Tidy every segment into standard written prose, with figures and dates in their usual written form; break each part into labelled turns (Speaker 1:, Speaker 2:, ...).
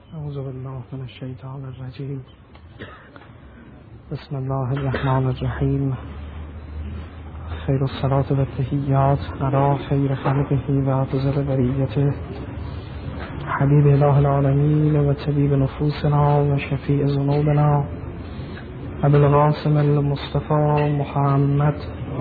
Speaker 1: اعوذ بالله من الشیطان الرجیم. بسم الله الرحمن الرحیم. خیر الصلاة و التحیات علی خیر خلقه و افضل بریته حبیب اله العالمین و طبیب نفوسنا و شفیع ذنوبنا ابوالقاسم المصطفى محمد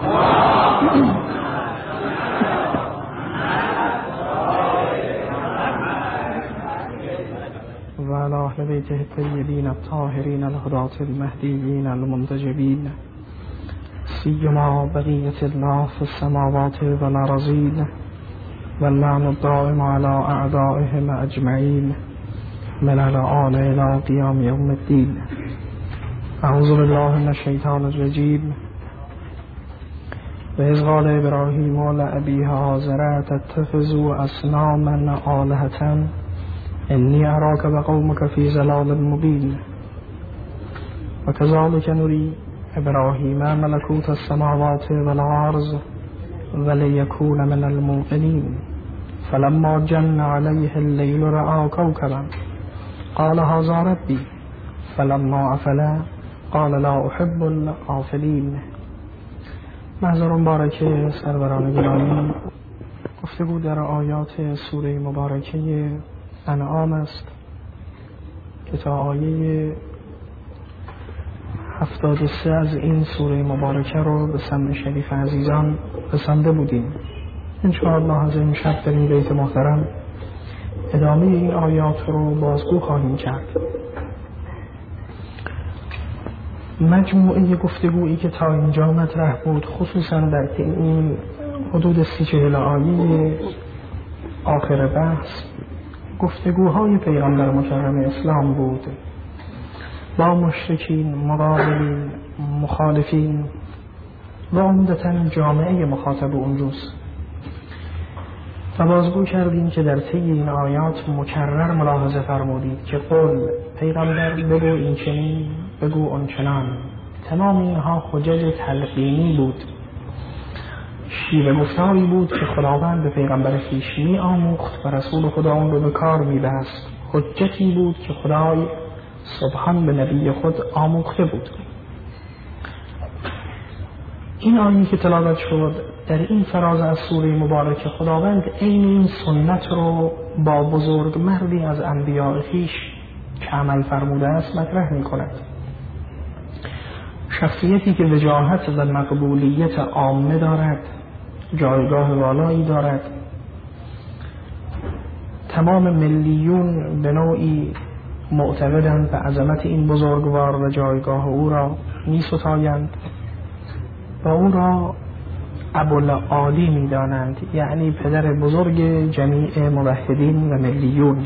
Speaker 1: و علی اهل بیته الطیبین الطاهرین الهداة المهدیین المنتجبین سیما بقیة الله في السماوات والأرضین واللعن الدائم على أعدائهم أجمعین من الآن إلى قیام یوم الدین. اعوذ بالله من الشیطان الرجیم. و اذ قال ابراهیم لأبیه آزر تتخذ اصناما آلهة انی اراک و قومک فی ضلال مبین. و کذالک نری ابراهیم ملکوت السماوات والارض ولیکون من الموقنین. فلما جن علیه اللیل رأى کوکبا قال هذا ربی فلما افل قال لا احب الآفلین. محضر مبارکه سروران گرامی، گفتگو در آیات سوره مبارکه انعام است که تا آیه 73 از این سوره مبارکه رو به سمع شریف عزیزان رسانده بودیم. انشاءالله از این شب در این بیت محترم ادامه این آیات رو بازگو خواهیم کرد. مجموعه گفتگویی که تا اینجا مطرح بود، خصوصا در این حدود 30-40 آیه آخر بحث، گفتگوهای پیغمبر مکرم اسلام بود با مشرکین، مقابلین، مخالفین و عمدتاً جامعه مخاطب اون روز. و بازگو کردیم که در طی این آیات مکرر ملاحظه فرمودید که قول پیغمبر بگو این چنین، بگو اون چنان، تمام اینها حجج تلقینی بود، شیوه گفتاری بود که خداوند به پیغمبر خویش می آموخت و رسول خدا اون رو به کار می بست. حجتی بود که خدای سبحان به نبی خود آموخته بود. این آیه که تلاوت شد در این فراز از سوره مبارکه، خداوند این سنت رو با بزرگ مردی از انبیاء خویش که عمل فرموده است مطرح می کند. شخصیتی که وجاهت و مقبولیت عامه دارد، جایگاه والایی دارد، تمام ملیون به نوعی معتقدند به عظمت این بزرگوار و جایگاه او را می ستایند و او را ابوالعالی می دانند، یعنی پدر بزرگ جمیع موحدین و ملیون.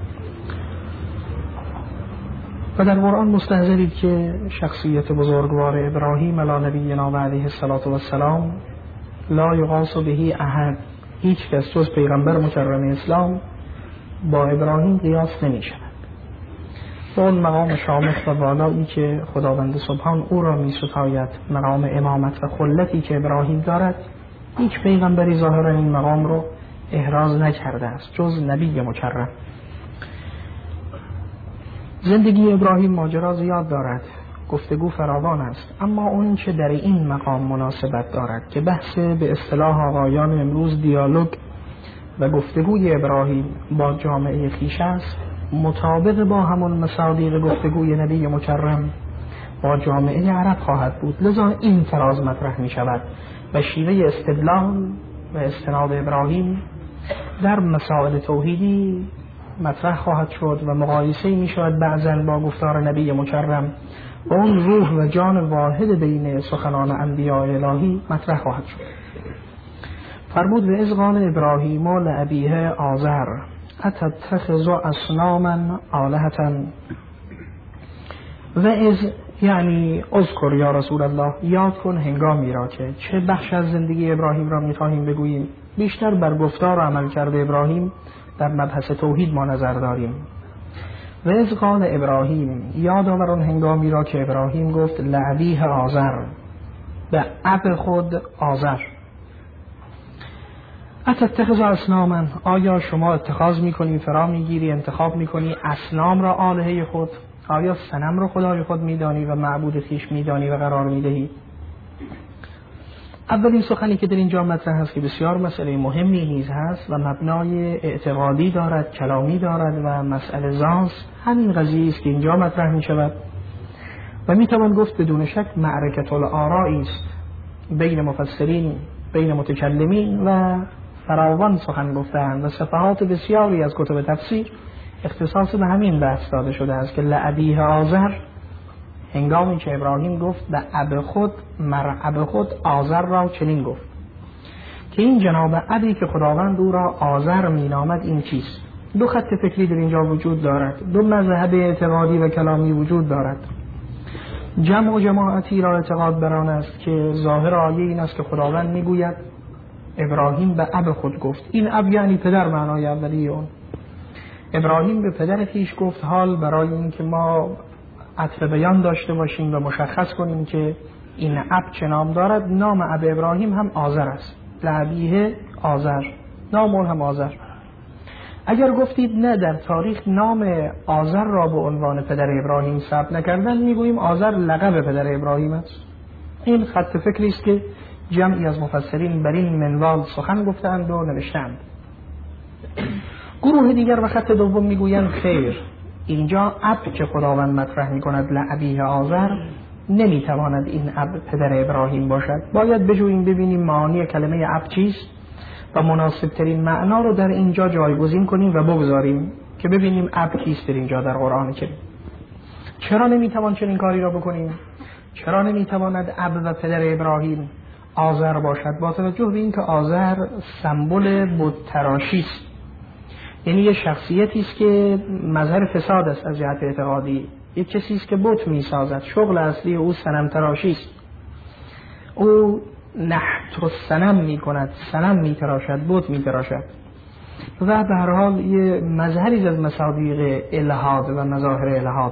Speaker 1: و در قرآن مستحضرید که شخصیت بزرگوار ابراهیم علی نبینا و علیه السلام لا یقاس به احد، هیچ کس جز پیغمبر مکرم اسلام با ابراهیم قیاس نمی شود. با اون مقام شامخ و والایی که خداوند سبحان او را می ستاید، مقام امامت و خلتی که ابراهیم دارد، هیچ پیغمبری ظاهرا این مقام رو احراز نکرده است جز نبی مکرم. زندگی ابراهیم ماجرا زیاد دارد، گفتگو فراوان است، اما اون که در این مقام مناسبت دارد که بحث به اصطلاح آقایان امروز دیالوگ و گفتگوی ابراهیم با جامعه خویش است، مطابق با همون مصادیق گفتگوی نبی مکرم با جامعه عرب خواهد بود. لذا این فراز مطرح می شود و شیوه استدلال و استناد ابراهیم در مسائل توحیدی مطرح خواهد شد و مقایسه می شود بعضاً با گفتار نبی مکرم و اون روح و جان واحد بین سخنان انبیاء الهی مطرح خواهد شد. فرمود و اذ قال ابراهیم لأبیه آزر اتتخذ اصناما آلهة. و از یعنی اذکر یا رسول الله، یاد کن هنگامی را که چه بخش از زندگی ابراهیم را می‌خواهیم بگوییم. بیشتر بر گفتار و عمل کرده ابراهیم در مبحث توحید ما نظر داریم. و اذ قال ابراهیم، یاد آور آن هنگامی را که ابراهیم گفت لأبیه آزر، به اب خود آزر. اتتخذ اصناما، آیا شما اتخاذ میکنی، فرا میگیری، انتخاب میکنی اصنام را آلهه خود؟ آیا صنم را خدای خود میدانی و معبود خویش میدانی و قرار میدهی؟ اولین سخنی که در اینجا مطرح هست که بسیار مسئله مهمی نیز هست و مبنای اعتقادی دارد، کلامی دارد و مسئله زانس، همین قضیه است که اینجا مطرح می شود و می توان گفت بدون شک معرکة الآراء است بین مفسرین، بین متکلمین و فراوان سخن گفتند و صفحات بسیاری از کتب تفسیر اختصاص به همین بحث داده شده است که لأبیه آزر، هنگامی که ابراهیم گفت به اب خود، اب خود آزر را چنین گفت که این جناب ابی که خداوند او را آزر می نامد این چیست؟ دو خط فکری در اینجا وجود دارد، دو مذهب اعتقادی و کلامی وجود دارد. جمع و جماعتی را اعتقاد بر آن است که ظاهر آیه این است که خداوند می گوید ابراهیم به اب خود گفت. این اب یعنی پدر معنای اولیه اون. ابراهیم به پدر خویش گفت، حال برای این که ما عطف بیان داشته باشیم و مشخص کنیم که این اب چه نام دارد، نام اب ابراهیم هم آزر است. لأبیه آزر، نام اون هم آزر. اگر گفتید نه، در تاریخ نام آزر را به عنوان پدر ابراهیم ثبت نکردن، میگوییم آزر لقب پدر ابراهیم است. این خط فکری است که جمعی از مفسرین بر این منوال سخن گفتند و نوشتند. گروه دیگر و خط دوم میگویند خیر، اینجا اب که خداوند مطرح میکند لأبیه آزر، نمیتواند این اب پدر ابراهیم باشد. باید بجوییم ببینیم معانی کلمه اب چیست و مناسب ترین معنا رو در اینجا جایگزین کنیم و بگذاریم که ببینیم اب کیست در اینجا در قرآن کریم. چرا نمیتوان چنین کاری را بکنیم؟ چرا نمیتواند اب و پدر ابراهیم آزر باشد؟ با توجه به اینکه آزر سمبل بت تراشی است، یعنی یه شخصیتی است که مظهر فساد است از جهت اعتقادی، یک کسی است که بت میسازد، شغل اصلی او صنم تراشی است. او نحت الصنم میکند، صنم میتراشد، بت میتراشد و به هر حال یه مظهری از مصادیق الحاد و مظاهر الحاد.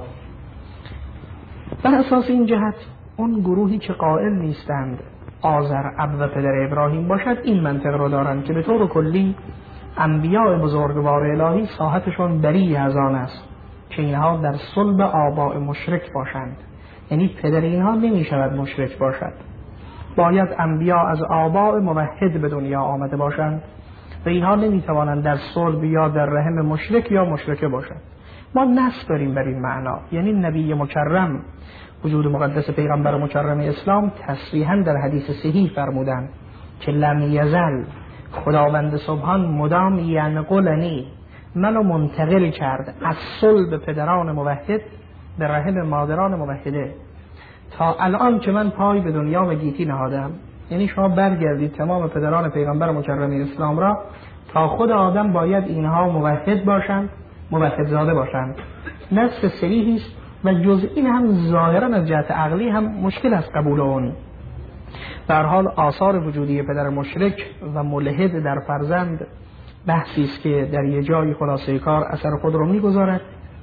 Speaker 1: بر اساس این جهت اون گروهی که قائل نیستند آزر اب و پدر ابراهیم باشد، این منطق رو دارند که به طور کلی انبیاء بزرگوار الهی ساحتشون بری از آن است که اینها در صلب آباء مشرک باشند، یعنی پدر اینها نمی شود مشرک باشد. باید انبیاء از آباء موحد به دنیا آمده باشند و اینها نمی توانند در صلب یا در رحم مشرک یا مشرکه باشند. ما نص داریم بر این معنا، یعنی نبی مکرم، وجود مقدس پیغمبر مکرم اسلام، تصریحا در حدیث صحیح فرمودند که لم یزل، خداوند سبحان مدام ینقلنی، منو منتقل کرد از صلب پدران موحد به رحم مادران موحده تا الان که من پای به دنیا و گیتی نهادم. یعنی شما برگردید تمام پدران پیغمبر مکرم اسلام را، تا خود آدم باید اینها موحد باشند، موحد زاده باشند. نص صریحی است و جز این هم ظاهرا از جهت عقلی هم مشکل است قبول اون. در حال آثار وجودی پدر مشرک و ملحد در فرزند بحثی است که در یه جای خلاصه کار اثر خود رو میگذارد.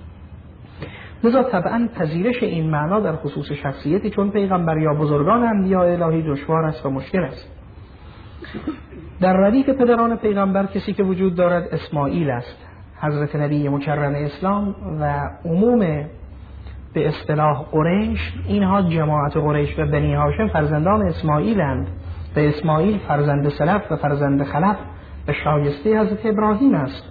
Speaker 1: لذا طبعا پذیرش این معنا در خصوص شخصیتی چون پیغمبر یا بزرگان انبیاء الهی دشوار است و مشکل است. در ردیف پدران پیغمبر کسی که وجود دارد اسماعیل است، حضرت نبی مکرم اسلام و عموم به اصطلاح قریش. اینها جماعت قریش و بنی هاشم فرزندان اسماعیلند و اسماعیل فرزند سلف و فرزند خلف و شایسته حضرت ابراهیم است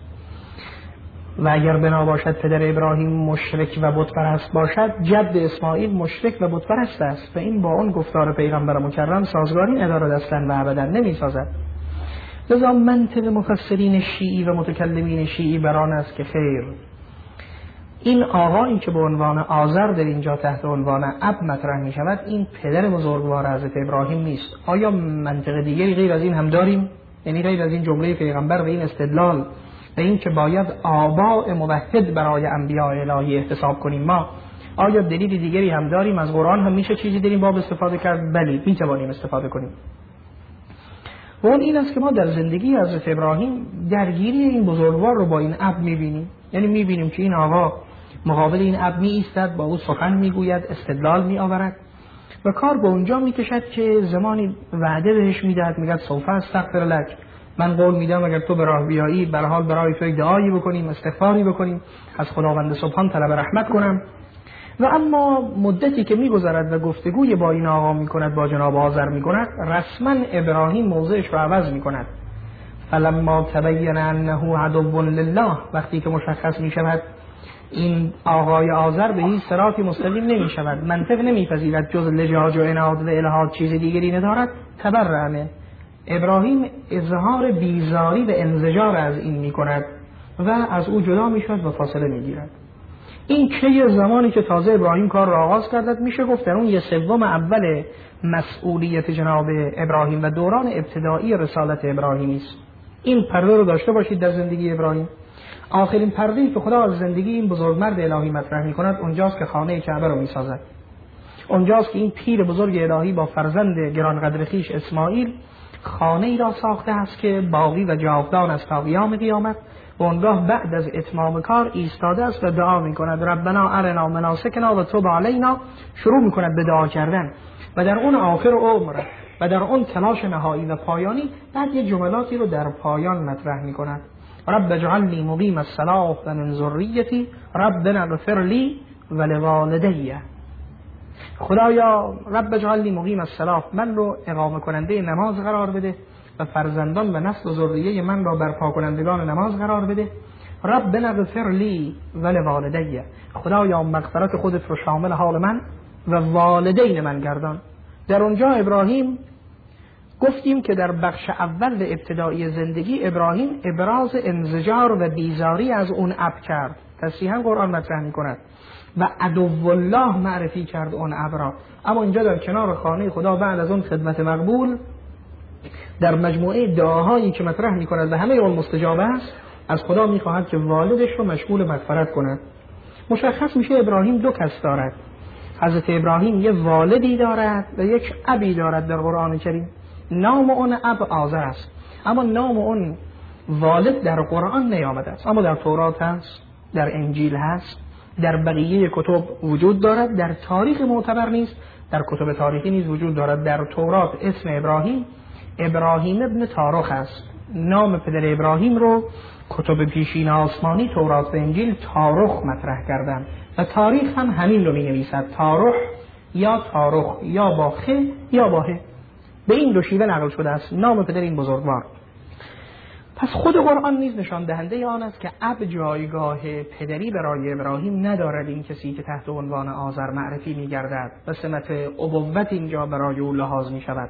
Speaker 1: و اگر بنا باشد پدر ابراهیم مشرک و بت پرست باشد، جد اسماعیل مشرک و بت پرست است و این با اون گفتار پیغمبر مکرم سازگاری ندارد اصلا و ابدا نمی سازد. لذا منطق مفسرین شیعی و متکلمین شیعی بران است که خیر، این آقایی که به عنوان آزر در اینجا تحت عنوان اب مطرح می شود، این پدر بزرگوار حضرت ابراهیم نیست. آیا منطق دیگری غیر از این هم داریم؟ یعنی غیر از این جمله پیغمبر و این استدلال و این که باید آباء موحد برای انبیاء الهی احتساب کنیم، ما آیا دلیل دیگری هم داریم؟ از قرآن هم میشه چیزی در این باب استفاده کرد؟ بلی، می توانیم استفاده کنیم. و اون این است که ما در زندگی حضرت ابراهیم درگیری این بزرگوار رو با این اب میبینیم. یعنی میبینیم که این آقا مقابل این اب می ایستد، با او سخن میگوید، استدلال می آورد و کار به اونجا میکشد که زمانی وعده بهش میدهد، میگه سوف استغفر لک، من قول میدم اگر تو به راه بیایی به هر حال برای تو دعایی بکنیم، استغفاری بکنیم، از خداوند سبحان طلب رحمت کنم. و اما مدتی که میگذرد و گفتگوی با این آقا میکند، با جناب آذر میکند، رسما ابراهیم موضعش رو عوض میکند. فلما تبین انه عدو لله، وقتی که مشخص میشود این آقای آذر به هیچ صراطی مستقیم نمیشود، منطق نمیپذیرد، جز لجاج و عناد و الحاد چیز دیگری ندارد، تبرأ. ابراهیم اظهار بیزاری و انزجار از این میکند و از او جدا میشود و فاصله میگیرد. این که زمانی که تازه ابراهیم کار را آغاز کردد، میشه گفت در اون 1/3 اول مسئولیت جناب ابراهیم و دوران ابتدایی رسالت ابراهیمی است. این پرده رو داشته باشید در زندگی ابراهیم. آخرین پرده‌ای که خدا از زندگی این بزرگمرد الهی مطرح می‌کند اونجاست که خانه کعبه رو می‌سازد. اونجاست که این پیر بزرگ الهی با فرزند گرانقدر خویش اسماعیل خانه‌ای را ساخته است که باقی و جاودان است تا قیام قیامت. و اونگاه بعد از اتمام کار ایستاده است و دعا می‌کند ربنا ارنا مناسکنا و تب علینا، شروع می‌کند به دعا کردن و در اون آخر عمر و در اون تلاش نهایی و پایانی بعد یه جملاتی رو در پایان مطرح می‌کند. رب اجعلنی مقیم الصلاة و من ذریتی ربنا اغفر لی ولوالدی. خدایا رب اجعلنی مقیم الصلاة، من رو اقامه کننده نماز قرار بده و فرزندان و نسل و ذریه من را برپا کنندگان نماز قرار بده. ربنا اغفر لی ولوالدی، خدایا مغفرت خودت رو شامل حال من و والدین من گردان. در اونجا ابراهیم گفتیم که در بخش اول ابتدایی زندگی ابراهیم ابراز انزجار و بیزاری از اون اب کرد، تصریحا قرآن مطرح می‌کند، و عدو الله معرفی کرد اون اب را. اما اینجا در کنار خانه خدا بعد از اون خدمت مقبول در مجموعه دعاهایی که مطرح می‌کند و همه اون مستجابه است، از خدا می‌خواهد که والدش رو مشغول مغفرت کند. مشخص میشه ابراهیم دو کس دارد. حضرت ابراهیم یه والدی دارد و یک ابی دارد در قرآن کریم. نام اون اب آذر است، اما نام اون والد در قرآن نیامده است، اما در تورات هست، در انجیل هست، در بقیه کتب وجود دارد، در تاریخ معتبر نیست، در کتب تاریخی نیز وجود دارد. در تورات اسم ابراهیم ابراهیم ابن تارخ است. نام پدر ابراهیم رو کتب پیشین آسمانی تورات و انجیل تارخ مطرح کردن و تاریخ هم همین رو می نویسد، تارخ یا تارخ، یا با خ یا با ه، به این دو شیوه نقل شده است نام پدر این بزرگوار. پس خود قرآن نیز نشان دهنده آن است که اب جایگاه پدری برای ابراهیم ندارد. این کسی که تحت عنوان آذر معرفی می گردد و سمت ابوت اینجا برای او لحاظ می شود.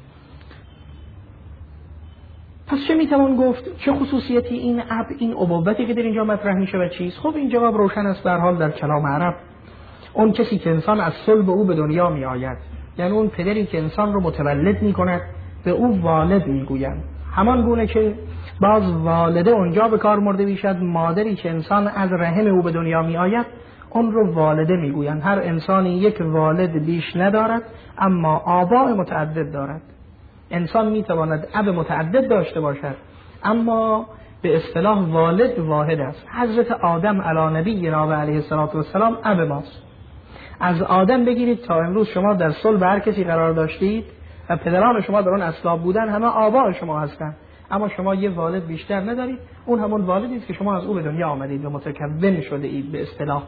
Speaker 1: پس چه می توان گفت؟ چه خصوصیتی این اب، این ابوتی که در اینجا مطرح می شود چیست؟ خب این جواب روشن است به هر حال در کلام عرب. اون کسی که انسان از صلب او به دنیا می آید، یعنی اون پدری که انسان رو متولد می کند، به او والد می گویند. همان گونه که باز والده اونجا به کار مرده میشد، مادری که انسان از رحم او به دنیا می آید اون رو والده می گویند. هر انسانی یک والد بیش ندارد، اما آباء متعدد دارد. انسان می تواند اب متعدد داشته باشد، اما به اصطلاح والد واحد است. حضرت آدم علی نبینا و علیه السلام اب ماست. از آدم بگیرید تا امروز شما در صلب هر کسی قرار داشتید و پدران شما در اون اسلاب بودن، همه آباء شما هستند، اما شما یه والد بیشتر ندارید. اون همون والدی است که شما از او به دنیا آمدید و متکون شده اید به اصطلاح.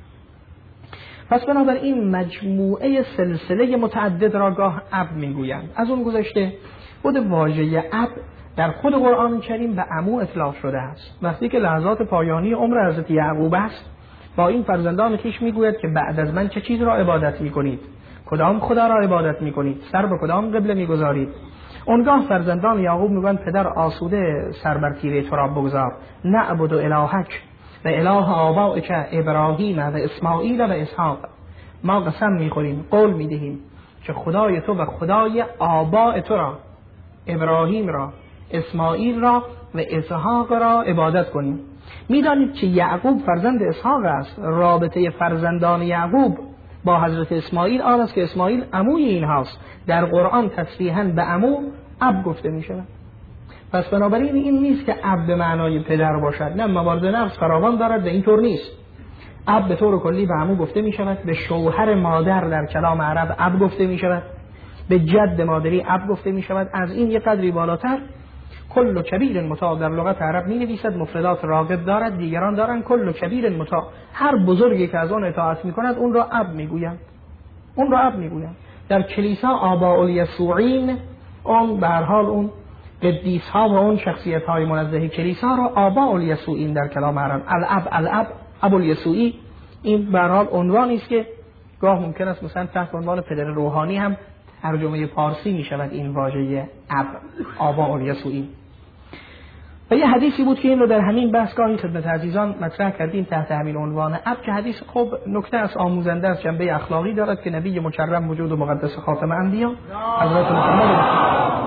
Speaker 1: پس بنابراین مجموعه سلسله متعدد را گاه اب میگویند. از اون گذشته خود واژه اب در خود قرآن کریم به عمو اطلاق شده است. وقتی که لحظات پایانی عمر حضرت یعقوب است، با این فرزندان خویش میگوید که بعد از من چه چیز را عبادت میکنید، کدام خدا را عبادت میکنید، سر به کدام قبله میگذارید. اونگاه فرزندان یعقوب میگن پدر آسوده سر بر تیره تو را بگذار، نعبد الهک و اله آبائک ابراهیم و اسماعیل و اسحاق. ما قسم میخوریم، قول میدهیم که خدای تو و خدای آباء تو را، ابراهیم را، اسماعیل را و اسحاق را عبادت کنیم. میدانید که یعقوب فرزند اسحاق است. رابطه فرزندان یعقوب با حضرت اسماعیل آن است که اسماعیل عموی این هاست. در قرآن تصریحاً به عمو اب گفته می شود. پس بنابراین این نیست که اب به معنای پدر باشد، نه، موارد نقص فراوان دارد و اینطور نیست. اب به طور کلی به عمو گفته می شود، به شوهر مادر در کلام عرب اب گفته می شود، به جد مادری اب گفته می شود. از این یک قدری بالاتر کل کبیر مطاع در لغت عرب می نویسد، مفردات راغب دارد، دیگران دارن. کل کبیر مطاع، هر بزرگی که از آن اطاعت می کند اون را اب میگویند، اون را اب میگویند. در کلیسا آباء الیسوعین، اون به هر حال اون قدیس ها و اون شخصیت های منزه کلیسا را آباء الیسوعین در کلام عرب، الاب ابو الیسوعی، این به هر حال عنوانی است که گاه ممکن است مثلا تحت عنوان پدر روحانی هم ترجمه فارسی می شود این واژه اب، آباء الیسوعین. و یه حدیثی بود که این رو در همین بحث گاهی خدمت عزیزان مطرح کردیم تحت همین عنوان اب، که حدیث خب نکته از آموزنده از جنبه اخلاقی دارد که نبی مکرم وجود و مقدس خاتم انبیا حضرت محمد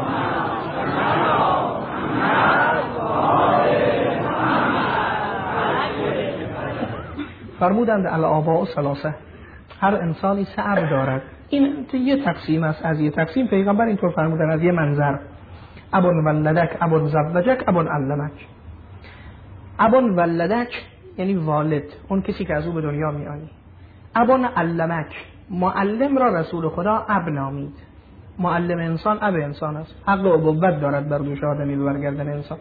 Speaker 1: فرمودند الآباء ثلاثه، هر انسانی سه اب دارد. این یه تقسیم است، از یه تقسیم پیغمبر اینطور فرمودن از یه منظر: ابون ولدک، ابون زوجک، ابون علمک. ابون ولدک یعنی والد، اون کسی که از او به دنیا می آیی. ابون علمک، معلم را رسول خدا اب نامید. معلم انسان اب انسان است، حق ابوت دارد بر دوش آدمی و بر گردن انسان.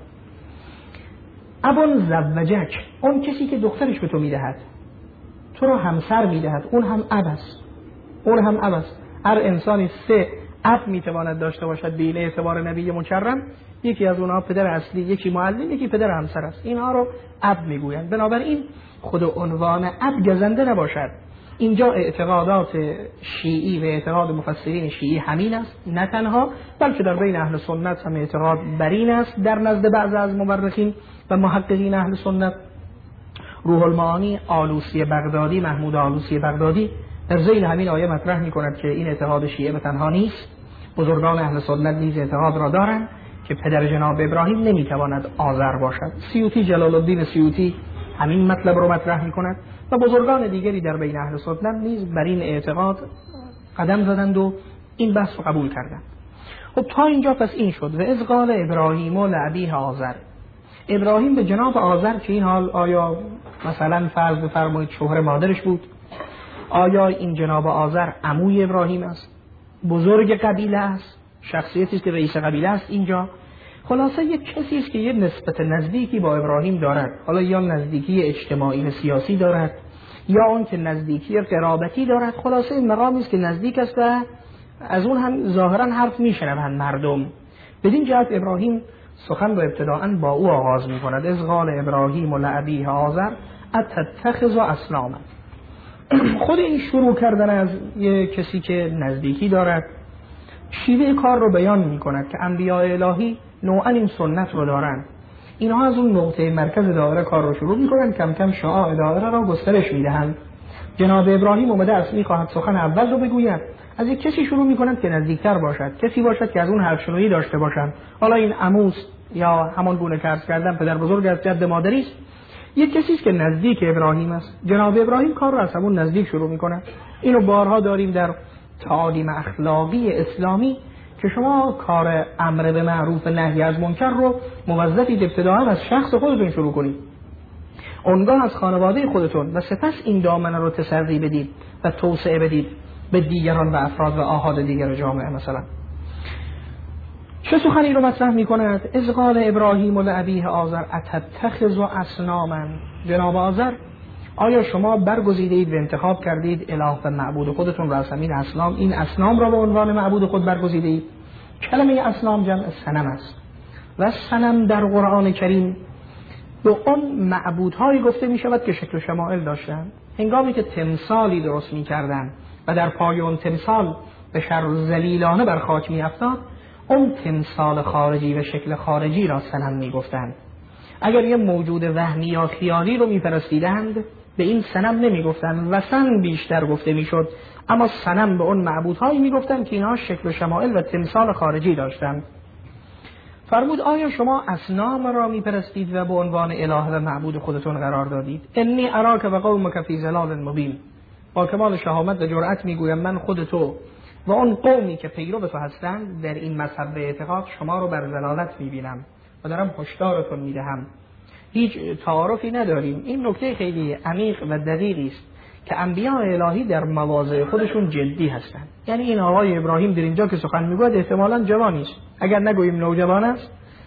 Speaker 1: ابون زوجک، اون کسی که دخترش به تو میدهد، تو را همسر میدهد، اون هم اب است، اون هم اب است. هر انسانی سه اب میتواند داشته باشد به این اعتبار نبی مکرم. یکی از اونها پدر اصلی، یکی معلم، یکی پدر همسر است. اینها رو اب میگویند. بنابراین خود عنوان اب گزنده نباشد. اینجا اعتقادات شیعی و اعتقاد مفسرین شیعی همین است، نه تنها بلکه در بین اهل سنت هم اعتقاد بر این است. در نزد بعض از مورخین و محققین اهل سنت، روح المعانی آلوسی بغدادی، محمود آلوسی بغدادی در ذیل همین آیه مطرح می‌کند که این اعتقاد شیعه به تنها نیست، بزرگان اهل سنت نیز اعتقاد را دارند که پدر جناب ابراهیم نمیتواند آذر باشد. سیوطی، جلال الدین سیوطی همین مطلب رو مطرح می‌کند و بزرگان دیگری در بین اهل سنت نیز بر این اعتقاد قدم زدند و این بحث رو قبول کردند. خب تا اینجا پس این شد: و اذ قال ابراهیم لابیه آذر. ابراهیم به جناب آذر، که این حال آیا مثلا فرض بفرمایید شوهر مادرش بود، آیا این جناب آذر عموی ابراهیم است، بزرگ قبیله است، شخصیتی است که رئیس قبیله است اینجا، خلاصه یک کسی است که یه نسبت نزدیکی با ابراهیم دارد. حالا یا نزدیکی اجتماعی و سیاسی دارد یا اون که نزدیکی قرابتی دارد. خلاصه این مقامی است که نزدیک است و از اون هم ظاهرا حرف میشنوند مردم. بدین جهت ابراهیم سخن رو ابتداءً با او آغاز می‌کند: اذ قال ابراهیم لابیه آذر اتتخذ اصناما. خود این شروع کردن از یه کسی که نزدیکی دارد شیوه کار رو بیان می‌کند که انبیاء الهی نوعاً این سنت رو دارند. اینها از اون نقطه مرکز دایره کار رو شروع می‌کنند، کم کم شعاع دایره را گسترش می‌دهند. جناب ابراهیم اومده است می‌خواهد سخن اول رو بگوید، از یک کسی شروع می‌کنند که نزدیکتر باشد، کسی باشد که از اون حرفشنویی داشته باشند. حالا این عموست یا همان گونه که عرض کردم پدر بزرگ از جد مادری است، یک کسی است که نزدیک ابراهیم است. جناب ابراهیم کار رو از همون نزدیک شروع می‌کند. اینو بارها داریم در تعالیم اخلاقی اسلامی که شما کار امر به معروف نهی از منکر رو موظفید ابتداءً از شخص خودتون شروع کنید، اونگاه از خانواده خودتون، و سپس این دامنه رو تسری بدید و توسعه بدید به دیگران و افراد و آحاد دیگر جامعه. مثلا چه سخنی رو مطرح می‌کند؟ اذ قال ابراهیم لابیه آذر اتتخذ اصناما. جناب آذر، آیا شما برگزیدید و انتخاب کردید اله و معبود خودتون را از همین اصنام، این اصنام را به عنوان معبود خود برگزیدید؟ کلمه اصنام جمع صنم است و صنم در قرآن کریم به اون معبودهایی گفته می شود که شکل و شمائل داشتند. هنگامی که تمثالی درست می کردن و در پای اون تمثال به شر ذلیلانه بر خاک می افتاد، اون تمثال خارجی و شکل خارجی را صنم می گفتند. اگر یه موجود وهمی یا خیالی رو می پرستیدند به این صنم نمی گفتند، وثن بیشتر گفته می شد، اما صنم به اون معبودهایی می گفتند که اینها شکل و شمائل و تمثال خارجی داشتند. فرمود آیا شما اصنام را می پرستید و به عنوان اله و معبود خودتون قرار دادید؟ انی اراک و قومک فی ضلال مبین. با کمال شهامت و جرأت می گویم من خود تو و اون قومی که پیرو تو هستند در این مذهب اعتقاد شما رو بر ضلالت می بینم و دارم هشدارتون می دهم. هیچ تعارفی نداریم. این نکته خیلی عمیق و دقیقی است که انبیاء الهی در مواضع خودشون جدی هستند. یعنی این آقای ابراهیم در اینجا که سخن میگوید احتمالاً جوانی است، اگر نگوییم نوجوان است،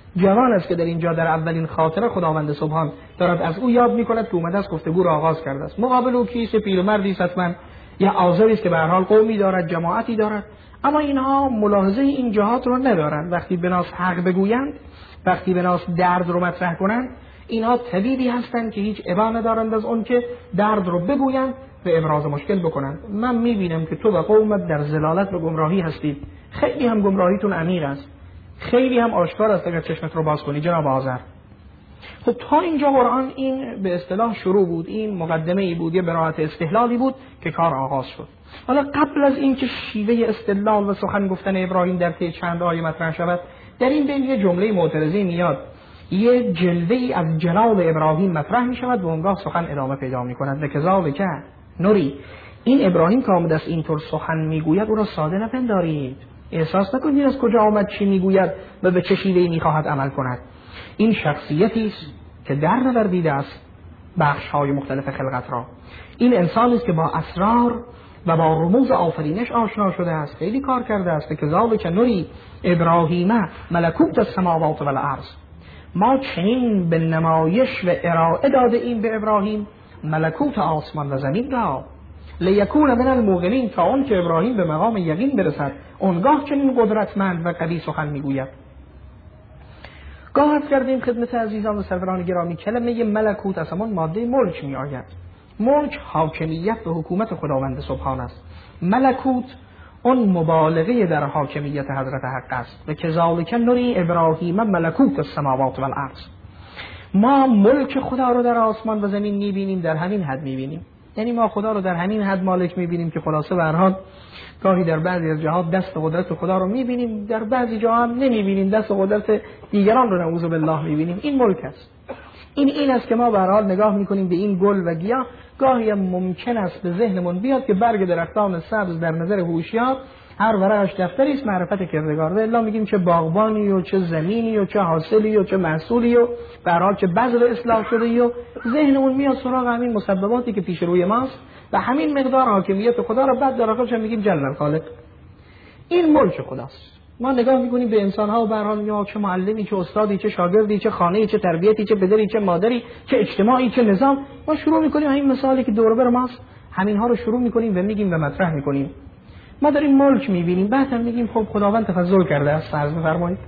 Speaker 1: جوان است که در اینجا در اولین خاطره خداوند سبحان دارد از او یاد میکند که اومده است گفتگو را آغاز کرده است. مقابل او کیست؟ پیرمردی است حتما، یا آذری است که به هر حال قومی دارد، جماعتی دارد، اما اینها ملاحظه این جهات رو ندارند. وقتی بناس حق بگویند، وقتی بناس درد رو مطرح کنند، اینها طبیبی هستند که هیچ ابا ندارند از اون که درد رو بگویند و ابراز مشکل بکنند. من میبینم که تو و قومت در ضلالت و گمراهی هستید، خیلی هم گمراهیتون عمیق است، خیلی هم آشکار است اگر چشمت رو باز کنی جناب آذر. خب تا اینجا قرآن این به اصطلاح شروع بود، این مقدمه ای بود، یه براءت استحلالی بود که کار آغاز شد. حالا قبل از اینکه شیوه استدلال و سخن گفتن ابراهیم در طی چند آیه مطرح شود، در این بین یه جمله معترضی میاد، یه جلوه‌ای از جلال ابراهیم مطرح می شود و اونگاه سخن ادامه پیدا می کند. لکذالک نوری، این ابراهیم که آمده است اینطور سخن میگوید او را ساده نپندارید، احساس نکنید از کجا آمد چی میگوید و به چه شیوهی میخواهد عمل کند. این شخصیتی است که در نوردیده است بخش‌های مختلف خلقت را. این انسانی است که با اسرار و با رموز آفرینش آشنا شده است، خیلی کار کرده است. که ذالک نوری ابراهیم ملکوت السماوات و الارض، ما چنین به نمایش و ارائه داده این به ابراهیم ملکوت آسمان و زمین را، لیکون من الموقنین، تا اون که ابراهیم به مقام یقین برسد، اونگاه چنین قدرتمند و قوی سخن میگوید. گاه کردیم خدمت عزیزان و سروران گرامی، کلمه ملکوت از همان ماده ملک می آید. ملک حاکمیت و حکومت خداوند سبحان است. ملکوت اون مبالغه در حاکمیت حضرت حق است. و کذالک نوری ابراهیم ملکوت السماوات و الارض، ما ملک خدا رو در آسمان و زمین میبینیم، در همین حد میبینیم. یعنی ما خدا رو در همین حد مالک میبینیم که خلاصه به هر حال گاهی در بعضی از جهات دست قدرت خدا رو میبینیم، در بعضی جاها هم نمیبینیم، دست قدرت دیگران رو نعوذ بالله میبینیم. این ملک است. این است که ما به هر حال نگاه میکنیم به این گل و گیاه، گاهی ممکن است به ذهنمون بیاد که برگ درختان سبز در نظر هوشیار هر ورقش دفتری است معرفت کردگار، و الا میگیم چه باغبانی و چه زمینی و چه حاصلی و چه محصولی و به هر حال چه بذر اصلاح شده و ذهنمون میاد سراغ همین مسبباتی که پیش روی ماست و همین مقدار حاکمیت خدا رو بعد در آخرش میگیم جل الخالق. این ملک خداست. ما نگاه میکنیم به انسان ها و به هر حال یا چه معلمی، چه استادی، چه شاگردی، چه خانه‌ای، چه تربیتی، چه پدری، چه مادری، چه اجتماعی، چه نظام، ما شروع میکنیم این مثالی که دور بر ماست همین ها رو شروع میکنیم و میگیم و مطرح میکنیم. ما داریم ملک میبینیم، بعد هم میگیم خب خداوند تفضل کرده است. فرض بفرمایید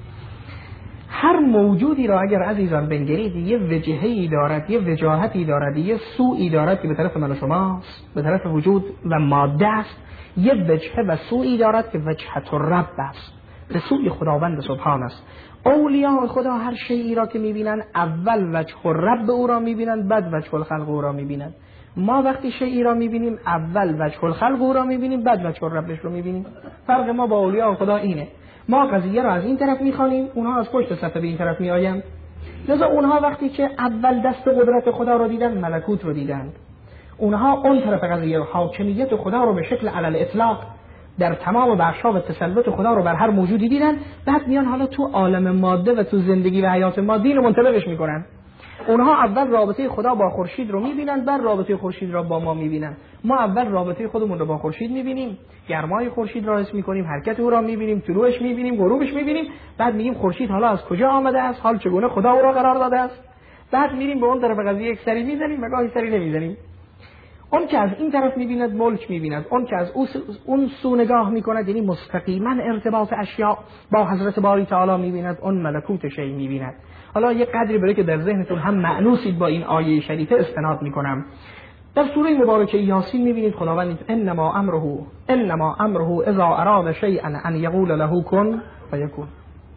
Speaker 1: هر موجودی را اگر عزیزان بنگرید یه وجهه‌ای دارد، یه وجاهتی دارد، یه سوئی دارد که به طرف من و شماست، به طرف وجود و ماده است. یه وجهه و سوئی دارد که وجهت الرب است، به سوی خداوند سبحان است. اولیاء خدا هر شیئی را که میبینن اول وجه الرب او را میبینن، بعد وجه الخلق او را میبینن. ما وقتی شیئی را میبینیم اول وجه الخلق او را میبینیم، بعد وجه الربش رو میبینیم. فرق ما با اولیاء خدا اینه، ما قضیه را از این طرف میخوانیم، اونها از پشت صفحه به این طرف میآیند. لذا اونها وقتی که اول دست قدرت خدا را دیدن، ملکوت رو دیدند. اونها اون طرف قضیه حاکمیت خدا رو به شکل علل اطلاق در تمام بخش‌ها و تسلط خدا رو بر هر موجودی دیدن. بعد میان حالا تو عالم ماده و تو زندگی و حیات مادی رو منطبقش میکنن. اونها اول رابطه خدا با خورشید رو میبینن، بعد رابطه خورشید را با ما میبینن. ما اول رابطه خودمون رو با خورشید میبینیم، گرمای خورشید را حس میکنیم، حرکت او را میبینیم، طلوعش میبینیم، غروبش میبینیم، بعد میگیم خورشید حالا از کجا آمده است، حال چگونه خدا او را قرار داده است. بعد میریم به اون طرف قضیه یک سری میزنیم و گاهی سری نمیزنیم. اون که از این طرف میبیند ملک میبیند، اون که از اون سو نگاه میکند یعنی مستقیما ارتباط اشیاء با حضرت باری تعالی میبیند، اون ملکوت شیء میبیند. حالا یه قدری برای که در ذهنتون هم مأنوسید با این آیه شریفه استناد میکنم. در سوره مبارکه یاسین میبینید خداوند انما امره اذا اراد شیئا ان یقول له کن فیکون.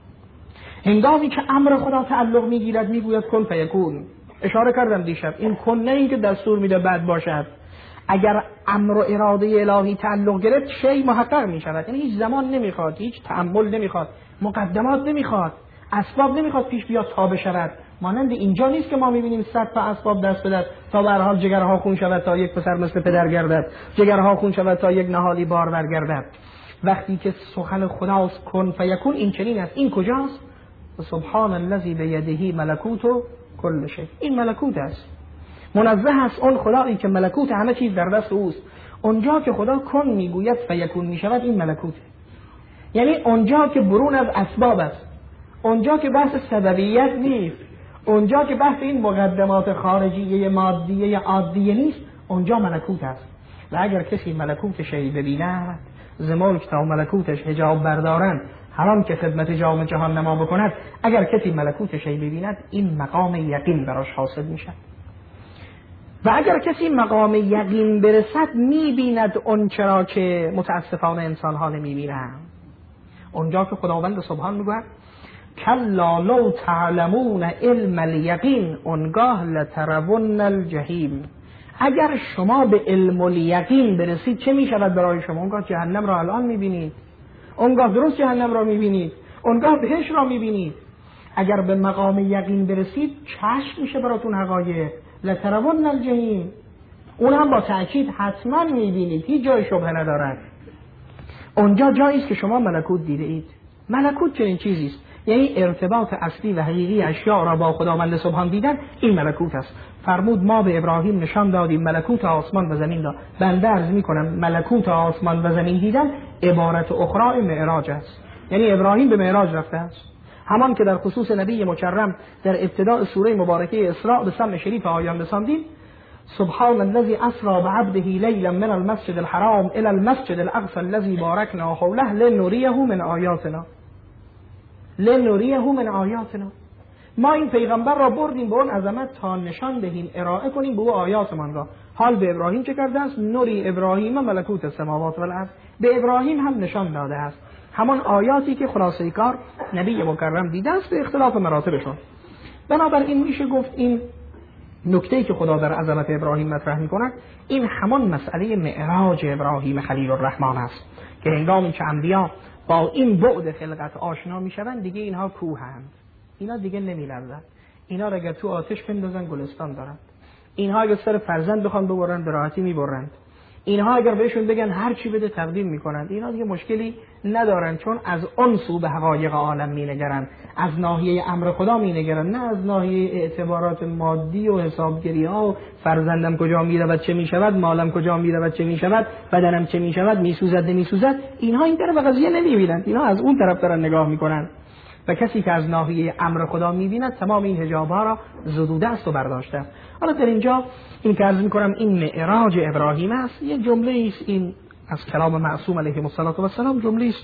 Speaker 1: هنگامی که امر خدا تعلق میگیرد میگوید کن فیکون. اشاره کردم دیشب این کن نه اینکه دستور میده بعد باشد. اگر امر و اراده الهی تعلق گرفت شیء محقق میشود، یعنی هیچ زمان نمیخواد، هیچ تأمل نمیخواد، مقدمات نمیخواد، اسباب نمیخواد پیش بیاد تا بشود. مانند اینجا نیست که ما میبینیم صد تا اسباب دست بدهد تا به هر حال جگرها خون شود تا یک پسر مثل پدر گردد، جگرها خون شود تا یک نهالی بارور گردد. وقتی که سخن خداست کن فیکون این چنین است. این کجاست؟ سبحان الذی بیده ملکوت کل شیء. این ملکوت است، منزه است اون خدایی که ملکوت همه چیز در دست اوست. اونجا که خدا کن میگوید فیکون میشود، این ملکوته. یعنی اونجا که برون از اسباب است، اونجا که بحث سببیت نیست، اونجا که بحث این مقدمات خارجیه مادیه عادیه نیست، اونجا ملکوت است. و اگر کسی ملکوتش ببیند، ز ملک تا ملکوتش حجاب بردارند، همان که خدمت جام جهان نما بکند، اگر کسی ملکوتش ببیند این مقام یقین براش حاصل میشه. و اگر کسی مقام یقین برسد میبیند اون چرا که متاسفانه انسان ها نمیبینند. اونجا که خداوند سبحان میگوید کلا لو تعلمون علم الیقین اونگاه لترون الجحیم. اگر شما به علم الیقین برسید چه میشود برای شما؟ اونگاه جهنم را الان میبینید، اونگاه درست جهنم را میبینید، اونگاه بهشت را میبینید. اگر به مقام یقین برسید چشم میشه براتون حقایق. لترون الجحیم، اون هم با تأکید حتما میبینید، هیچ جای شبهه ندارد. اونجا جایی است که شما ملکوت دیده اید. ملکوت چنین چیزی است، یعنی ارتباط اصلی و حقیقی اشیاء را با خداوند سبحان دیدن، این ملکوت است. فرمود ما به ابراهیم نشان دادیم ملکوت آسمان و زمین را. بنده عرض میکنم ملکوت آسمان و زمین دیدن عبارت اخرى معراج است، یعنی ابراهیم به معراج رفته است. همان که در خصوص نبی مکرم در ابتداء سوره مبارکه اسراء به سمع شریف آیان رساندیم سبحان الذي اسرى بعبده ليلا من المسجد الحرام الى المسجد الاقصى الذي باركنا حوله لنريه من آیاتنا. لنريه من آیاتنا، ما این پیغمبر را بردیم به اون عظمت تا نشان دهیم، ارائه کنیم به او آیاتمان را. حال به ابراهیم چه کرده است؟ نوری ابراهیم ملکوت السماوات والارض. به ابراهیم هم نشان داده است همان آیاتی که خلاصه کار نبی مکرم دیده است به اختلاف مراتبشون. بنابراین میشه گفت این نکته‌ای که خدا در عظمت ابراهیم مطرح می‌کند این همان مسئله معراج ابراهیم خلیل الرحمن است که هنگامی که انبیا با این بعد خلقت آشنا میشوند دیگه اینها کوهند، اینا دیگه نمی‌لرزند. اینا را اگر تو آتش بندازن گلستان دارند. اینها اگر سر فرزند بخوان ببرند به راحتی میبرند. اینها اگر بهشون بگن هر چی بده تقدیم میکنند. اینا دیگه مشکلی ندارند، چون از اون سو به حقایق عالم مینگرند، از ناحیه امر خدا مینگرند، نه از ناحیه اعتبارات مادی و حسابگری ها و فرزندم کجا میرود چه میشود، مالم کجا میرود چه میشود، بدنم چه میشود، میسوزد نمیسوزد. اینها این طرف قضیه نمیبینند، اینا از اون طرف دارن نگاه میکنند. و کسی که از ناحیه امر خدا میبیند تمام این حجاب‌ها را زدوده است و برداشته است. حالا در اینجا این که عرض میکنم این معراج ابراهیم است، یه جمله است این از کلام معصوم علیه السلام، جمله است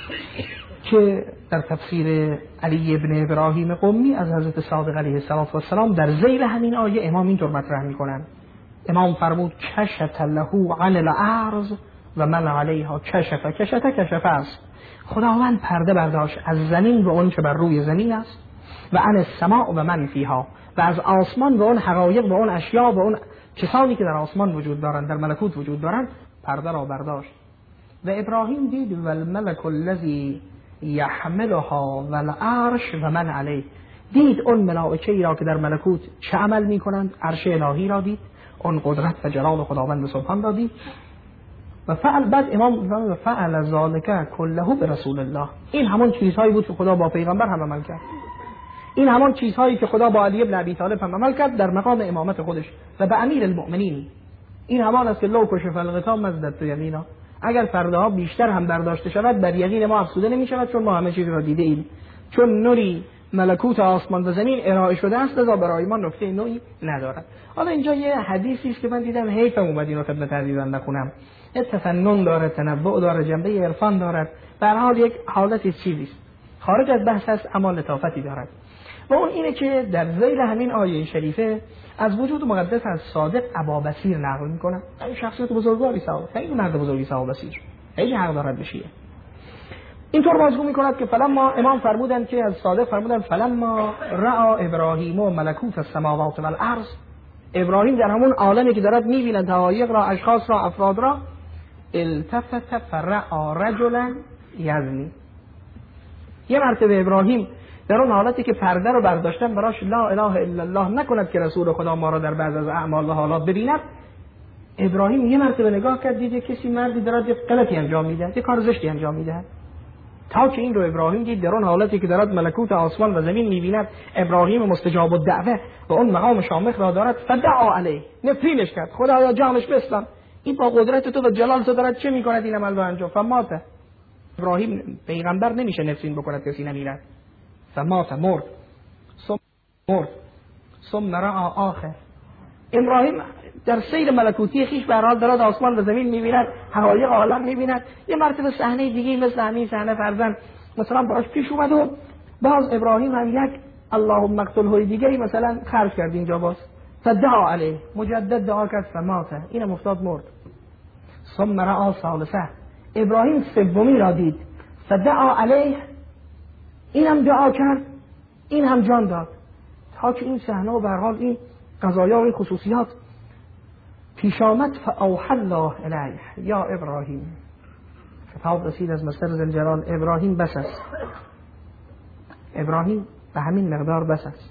Speaker 1: که در تفسیر علی ابن ابراهیم قمی از حضرت صادق علیه السلام در ذیل همین آیه امام اینطور مطرح میکنند. امام فرمود کشف له عن الارض و من علیها کشف است. خداوند پرده برداشت از زمین و اون که بر روی زمین است، و عن السماء و من فیها، و از آسمان و اون حقایق و اون اشیاء و اون کسانی که در آسمان وجود دارند، در ملکوت وجود دارند، پرده را برداشت. و ابراهیم دید و الملک الذی یحملها و العرش و من علیه، دید اون ملائکه‌ای را که در ملکوت چه عمل می‌کنند، عرش الهی را دید، اون قدرت و جلال خداوند سبحان را دید. و بعد امام فعل ذلک کله به رسول الله. این همان چیزهایی بود که خدا با پیغمبر هم عمل کرد. این همان چیزهایی که خدا با علی ابن ابی طالب هم عمل کرد در مقام امامت خودش و به امیر المؤمنین. این همان است که لو کشف الغطا مزدت یمینا، اگر پرده ها بیشتر هم برداشته شود بر یقین ما افزوده نمی شود، چون ما همه چیز را دیده ایم، چون نوری ملکوت آسمان و زمین ارائه شده است، لذا برای ما نکته نوعی ندارد. حالا اینجا یه حدیثی است که من دیدم حیفم اومد اینو خدمت عزیزان نخونم. تفنن داره، تنبؤ داره، جنبه عرفان دارد، به هر حال یک حالتی چیزی است خارج از بحث است اما لطافتی دارد. و اون اینه که در ذیل همین آیه شریفه از وجود مقدس از صادق ابابصیر نقل میکنه. این شخصیت بزرگواری صادق، خیلی مرد بزرگی صادق، خیلی حق دارد بشیه. اینطور بازگو میکند که فلما امام فرمودن که از صادق فرمودن فلما رأى ابراهیم و ملکوت السماوات والارض، ابراهیم در همون عالمی که دارد میبیند حقایق را، اشخاص را، افراد را، التفت فرأى رجلا یزنی. یه مرتبه ابراهیم در اون حالتی که پرده رو برداشتن براش لا اله الا الله نکند که رسول خدا ما را در بعض از اعمال و حالات ببیند، ابراهیم یه مرتبه نگاه کرد دید کسی مردی دارد یه غلطی انجام میده، یه کار زشتی انجام میده، تا که این رو ابراهیم دید در اون حالتی که دارد ملکوت آسمان و زمین میبیند، ابراهیم مستجاب الدعوه و اون مقام شامخ را دارد، فدعا علیه، نفرینش کرد، خدایا جانش بسلام، این با قدرت تو و جلال تو دارد چه میکند این عمل رو انجام، فمات. ابراهیم پیغمبر نمیشه نفرین بکند کسی نمیرد، فمات مرد ثم رأى آخر. ابراهیم در سیر ملکوتی خیش به هر حال دارد آسمان و زمین می‌بیند، حقایق عالم می‌بیند. یه مرتبه صحنه دیگه مثل همین صحنه فرزند مثلا براش پیش اومد و باز ابراهیم هم یک اللهم اقتله دیگری مثلا خرج کرد اینجا باز فدعا علیه، مجدد دعا کرد فمات، اینم افتاد مرد. ثم رأى ثالثه، ابراهیم سومی را دید فدعا علیه، اینم دعا کرد، این هم جان داد. تا که این صحنه و به هر حال این قضایا و این خصوصیات پیش آمد فاوحى الله الیه یا ابراهیم، خطاب رسید از مصدر ذوالجلال ابراهیم بس است، ابراهیم به همین مقدار بس است.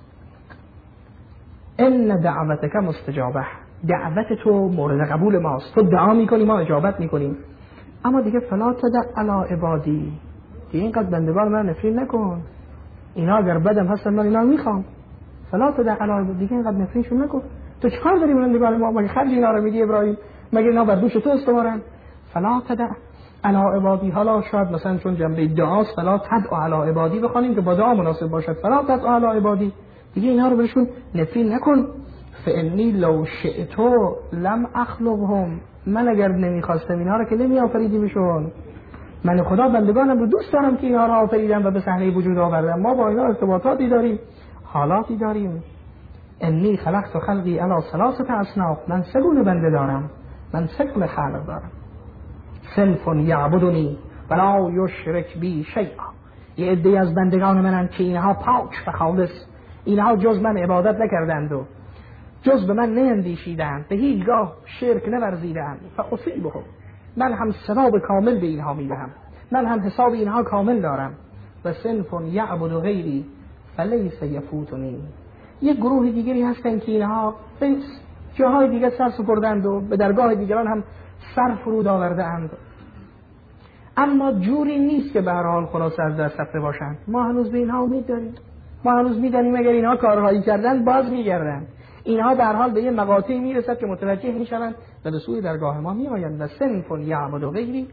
Speaker 1: ان دعوتک مستجابه، دعوت تو مورد قبول ماست، تو دعا میکنی ما اجابت میکنیم، اما دیگه فلا تدع علی عبادی، دیگه اینقدر بندگان من نفرین نکن، اینا اگر بدم هستن من اینا رو میخوام، فلا تدع علی عبادی، دیگه اینقدر نفرینشون نکن. تو چیکار داری بندگان ما؟ مگه خرج اینا رو میدی ابراهیم؟ مگه اینا بر دوش تو استوارن؟ فلا تدع علی عبادی. حالا شاید مثلا چون جنبه دعاست فلا تدع علی عبادی بخوانیم که با دعا مناسب باشد، فلا تدع علی عبادی، دیگه اینا رو بهشون نفرین نکن. فانی لو شئت لم اخلقهم، من اگر نمیخواستم اینا رو که نمی آفریدیمشون، من خدا بندگانم رو دوست دارم که اینا رو آفریدم و به صحنه وجود آوردم، ما با اینا ارتباطاتی داریم، حالاتی داریم. انی خلقت خلقی علی ثلاثه اصناف، من سه گونه بنده دارم، من سه گونه خلق دارم. صنف یعبدنی ولا یشرک بی شیئا، یه عده از بندگان منن که اینها پاک و خالص، اینها جز من عبادت نکردند و جز به من نیندیشیدند، به هیچگاه شرک نورزیدند. فاصیبهم، من هم ثواب کامل به اینها میدهم، من هم حساب اینها کامل دارم. و صنف یعبد غیری فلیس یفوتنی، یک گروه دیگری هستند که اینها به جاهای دیگر سر سپردند و به درگاه دیگران هم سر فرود آورده اند، اما جوری نیست که به هر حال خلاص از دست رفته باشند. ما هنوز به اینها امید داریم، ما هنوز میدانیم اگر اینها کارهایی کردن باز میگردند، اینها به هر حال به یه مقاطعی میرسد که متوجه میشوند و به سوی درگاه ما میآیند. و صنف یعبد غیری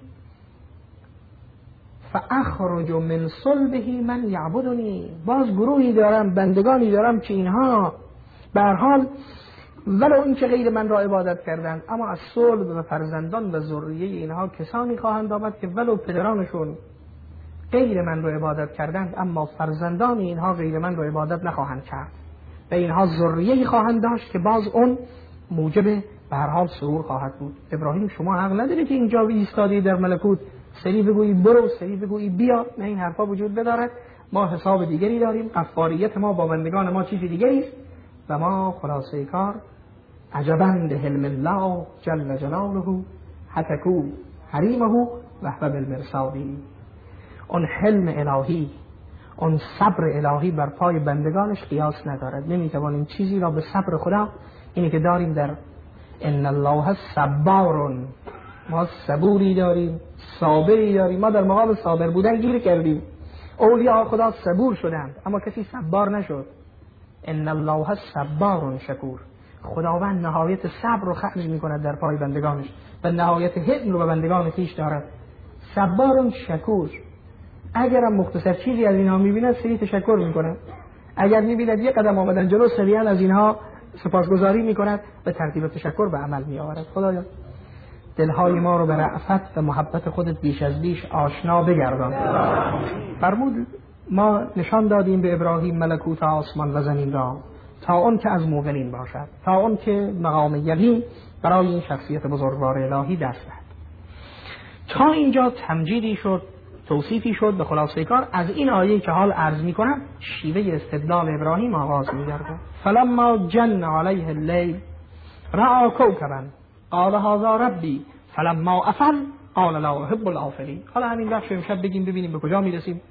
Speaker 1: فاخرج من صلبه من یعبدنی، باز گروهی دارم، بندگانی دارم که اینها به هر حال ولو این که غیر من را عبادت کردند، اما از صلب و فرزندان و ذریه اینها کسانی خواهند آمد که ولو پدرانشون غیر من را عبادت کردند، اما فرزندان اینها غیر من را عبادت نخواهند کرد و اینها ذریه‌ای خواهند داشت که باز اون موجب به هر حال سرور خواهد بود. ابراهیم شما حق نداری که اینجا ایستادی در ملکوت سری بگویی برو، سری بگویی بیا، نه، این حرفا وجود بدارد. ما حساب دیگری داریم، غفاریت ما با بندگان ما چیزی دیگری است و ما خلاصه کار عجبا لحلم الله جل جلاله حتکو حریمه و هو بالمرصادی. اون حلم الهی، اون صبر الهی بر پای بندگانش قیاس ندارد. نمیتوانیم چیزی را به صبر خدا، اینی که داریم در ان الله صبار، ما صبوری داریم، صابری داریم، ما در مقام صابر بودن گیر کردیم. اولیاء خدا صبور شدند اما کسی صبار نشد. ان الله صبار شکور، خداوند نهایت صبر رو خرج می‌کند در پای بندگانش و نهایت حلم رو به بندگان خویش دارد. صبار شکور، اگرم مختصر چیزی از اینها می‌بیند سری تشکر می‌کند، اگر می‌بیند یک قدم آمدن جلو سریعا از اینها سپاسگزاری می‌کند و ترتیب تشکر به عمل می‌آورد. خدایا دلهای ما رو به رأفت و محبت خودت بیش از بیش آشنا بگردان. فرمود ما نشان دادیم به ابراهیم ملکوت آسمان و زمین را تا اون که از موقنین باشد، تا اون که مقام یقین برای این شخصیت بزرگوار الهی دست دهد. تا اینجا تمجیدی شد، توصیفی شد. به خلاصه کار از این آیه که حال عرض می‌کنم شیوه استدلال ابراهیم آغاز می‌گردد. فلما جن علیه اللیل رأى کوکبا قال هذا ربی فلما افل قال لا احب الافلین. حالا همین بخش امشب بگیم ببینیم به کجا میرسیم.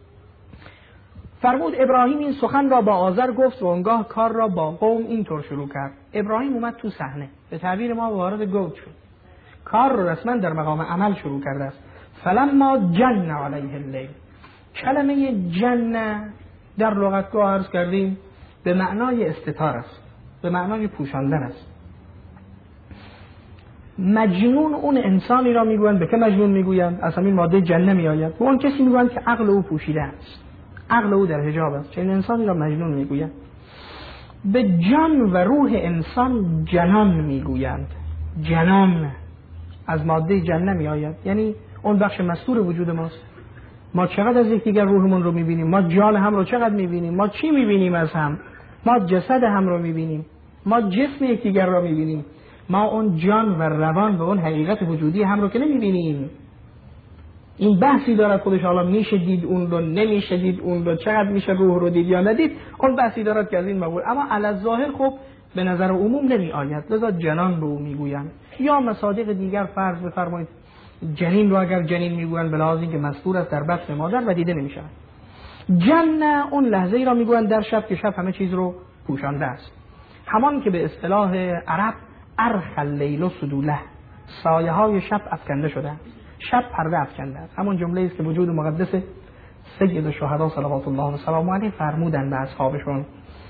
Speaker 1: فرمود ابراهیم این سخن را با آزر گفت و اونگاه کار را با قوم اینطور شروع کرد. ابراهیم اومد تو صحنه، به تعبیر ما وارد گوت شد، کار رو رسما در مقام عمل شروع کرده است. فلما جن علیه اللیل، کلمه جن در لغتگاه عرض کردیم به معنای استتار است، به معنای پوشاندن است. مجنون اون انسانی را میگویند. به که مجنون میگویند؟ از همین ماده جنه میآید. به اون کسی میگویند که عقل او پوشیده است، عقل او در حجاب است. چنین انسانی را مجنون میگویند. به جان و روح انسان جنان میگویند. جنان از ماده جن نمی آید، یعنی اون بخش مستور وجود ماست. ما چقدر از یکدیگر روحمون رو میبینیم، ما جان هم رو چقدر میبینیم، ما چی میبینیم از هم، ما جسد هم رو میبینیم، ما جسم یکدیگر رو میبینیم، ما اون جان و روان و اون حقیقت وجودی هم رو که نمیبینیم. این بحثی دارد خودش، حالا میشه دید اون رو، نمیشه دید اون رو، چقدر میشه روح رو دید یا ندید، اون بحثی دارد که از این مقول، اما علی الظاهر خب به نظر عموم نمی آید، لذا جنان رو میگویند. یا مصادیق دیگر فرض بفرمایید جنین رو اگر جنین میگویند به لحاظ اینکه مستور است در بطن مادر و دیده نمیشه. جنه اون لحظه ای را میگویند در شب که شب همه چیز رو پوشانده است، همان که به اصطلاح عرب ارخ اللیل سدوله، سایه های شب افکنده شده، شب پرده افکنده است. همون جمله است که وجود مقدس سید الشهدا صلوات الله و سلامه علیه فرمودند به اصحابشون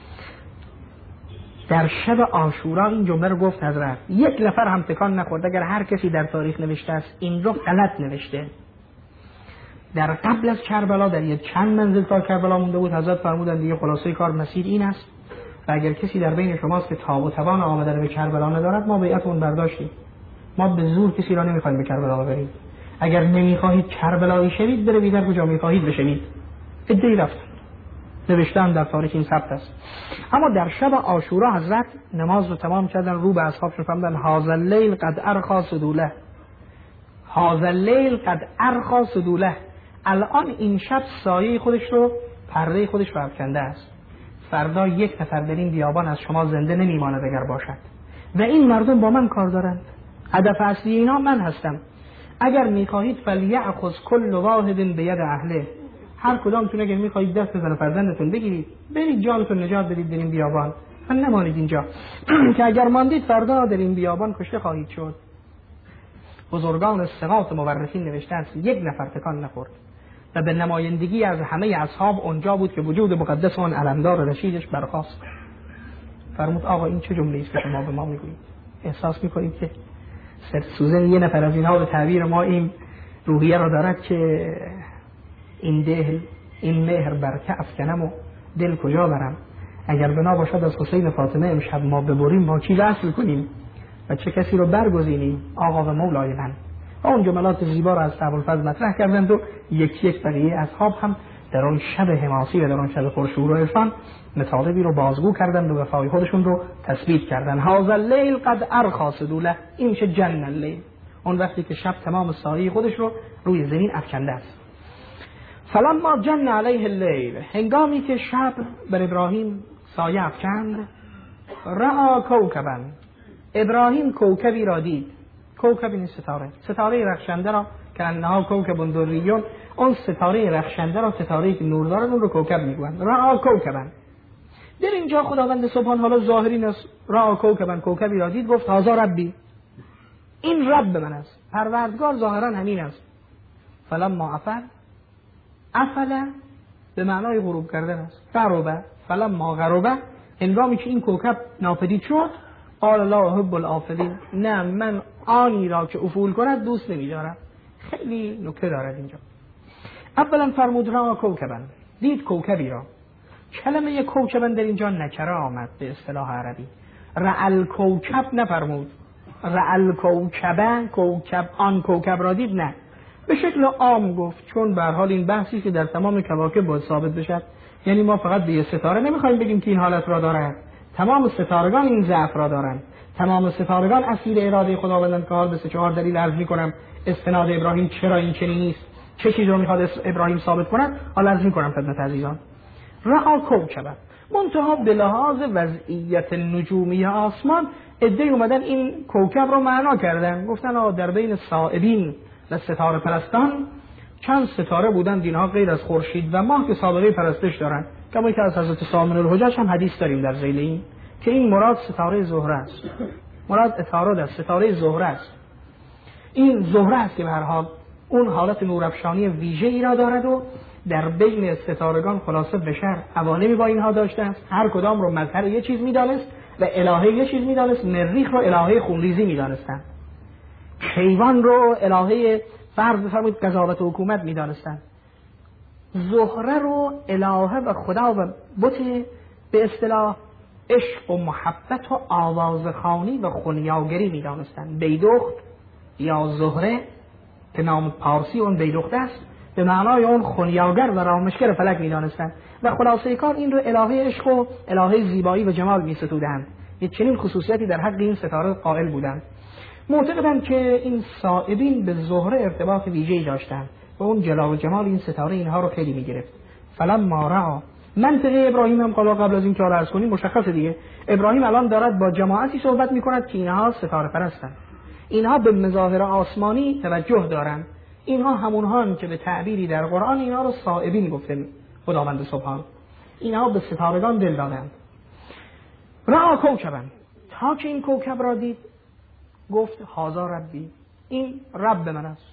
Speaker 1: در شب عاشورا. این جمله رو گفت حضرت، یک نفر هم تکان نخورد. اگر هر کسی در تاریخ نوشته است این رو غلط نوشته. در قبل از کربلا در یک چند منزل تا کربلا مونده بود، حضرت فرمودند دیگه خلاصه کار مسیر این است و اگر کسی در بین شماست که تاب و توان آمدن به کربلا ندارد، ما بیعت اون برداشتیم. ما به زور کسی را نمیخوایم به کربلا ببریم. اگر نمیخواهید کربلایی شوید بروید در کجا میخواهید بشوید. ادعی رفتن، نوشتن در تاریخ این ثبت است. اما در شب عاشورا حضرت نماز رو تمام کردن، رو به اصحابشون فرمودن هذا اللیل قد ارخا سدوله، هذا اللیل قد ارخا سدوله، الان این شب سایه خودش رو، پرده خودش رو افکنده است. فردا یک نفر در این بیابان از شما زنده نمیماند اگر باشد و این مردم با من کار دارند. هدف اصلی اینا من هستم. اگر میخواهید فلیأخذ کل واحد بید اهله، هر کدامتون اگر میخواهید دست زن فرزندتون بگیرید برید جانتون نجات بدید در این بیابان و نمانید اینجا که اگر ماندید فردا در این بیابان کشته خواهید شد. بزرگان ثقات مورخین نوشتند یک نفر تکان نخورد و به نمایندگی از همه اصحاب اونجا بود که وجود مقدس اون علمدار رشیدش برخاست. فرمود آقا این چه جمله است که شما به ما میگویید؟ احساس میکنید که سوزن یه نفر از اینها به تعبیر ما این روحیه را دارد که این مهر بر که افکنم و دل کجا برم؟ اگر بنا باشد از حسین فاطمه امشب ما ببریم ما چی وصل کنیم و چه کسی رو برگزینیم؟ آقا و مولای من. و اون جملات زیبا را از ابوالفضل مطرح کردند و یک بقیه اصحاب هم در اون شب حماسی و در اون شب پرشور و عرفان مطالبی رو بازگو کردند و وفای خودشون رو تثبیت کردند. هذا اللیل قد ارخا سدوله، این میشه جن اللیل، اون وقتی که شب تمام سایه خودش رو روی زمین افکنده است. فلما جن علیه اللیل، هنگامی که شب بر ابراهیم سایه افکند، رأى کوکبا، ابراهیم کوکبی را دید. کوکب این ستاره رخشنده را که انها کوکب دریون، اون ستاره رخشنده را، ستاره‌ای که نور دارد اون رو کوکب میگویند. رأى کوکبا، در اینجا خداوند سبحان حالا ظاهرین است، رأى کوکبا، کوکبی را دید، گفت هذا ربی، این رب من است، پروردگار ظاهرا همین است. فلما افل به معنای غروب کردن است. غربه، فلما غربه، هنگامی که این کوکب ناپدید شد، قال لا احب الافلین، نه من آنی را که افول کند دوست نمی‌دارم. خیلی نکته دارد اینجا. اولا فرمود را کوکبا، دید کوکبی را. کلمه کوکبا در اینجا نکره آمد به اصطلاح عربی. رأل کوکب نفرمود، رأل کوکبا، کوکب آن کوکب را دید، نه، به شکل عام گفت، چون به هر حال این بحثی که در تمام کواکب باید ثابت بشد. یعنی ما فقط به یه ستاره نمیخوایم بگیم که این حالت را دارد، تمام ستارگان این ضعف را دارند، تمام ستارگان اسیر اراده خداوندند که حال به 3-4 دلیل عرض میکنم استناد ابراهیم چرا این چنین نیست، چه چیزی رو میخواد ابراهیم ثابت کند، حالا عرض میکنم خدمت عزیزان. رأى کوکبا، منتها به لحاظ وضعیت نجومی آسمان عده‌ای اومدن این کوکب رو معنا کردن، گفتن در بین صائبین و ستاره پرستان چند ستاره بودن اینها غیر از خورشید و ماه که سابقه پرستش دارن، کما که از حضرت سامن الحجاج هم حدیث داریم در ذیل این که این مراد ستاره زهره است، مراد عطارد است، ستاره زهره است. این زهره است که به هر حال اون حالت نورافشانی ویژه‌ای را دارد و در بین ستارگان خلاصه بشر عوالمی با اینها داشته است، هر کدام رو مظهر یه چیز می‌دانست و الهه یه چیز می‌دانست. مریخ رو الهه خونریزی می‌دانستند، کیوان رو الهه فرض بفرمایید قضاوت و حکومت می‌دانستند، زهره رو الهه و خدا و بت به اصطلاح عشق و محبت و آوازخوانی و خونیاگری می‌دانستند. بیدخت یا زهره که نام پارسی اون بیدخت است به معنای اون خونیاگر و رامشگر فلک می‌دانستند و خلاصه کار این رو الهه عشق و الهه زیبایی و جمال می‌ستودند. یه چنین خصوصیتی در حق این ستاره قائل بودند. معتقدند که این صائبین به زهره ارتباط ویژه‌ای داشتند و اون جلال و جمال این ستاره اینها رو خیلی می‌گرفت. فلما رأى منطقه ابراهیم هم قبل از این کار عرض کنیم مشخصه دیگه. ابراهیم الان دارد با جماعتی صحبت می‌کند که اینها ستاره پرستند. اینها به مظاهر آسمانی توجه دارند. اینها همونهان که به تعبیری در قرآن اینها رو صائبین گفته خداوند سبحان. اینها به ستارگان دل دادند. رأى کوكبا، تا که این کوكب را گفت هذا ربی، این رب من است.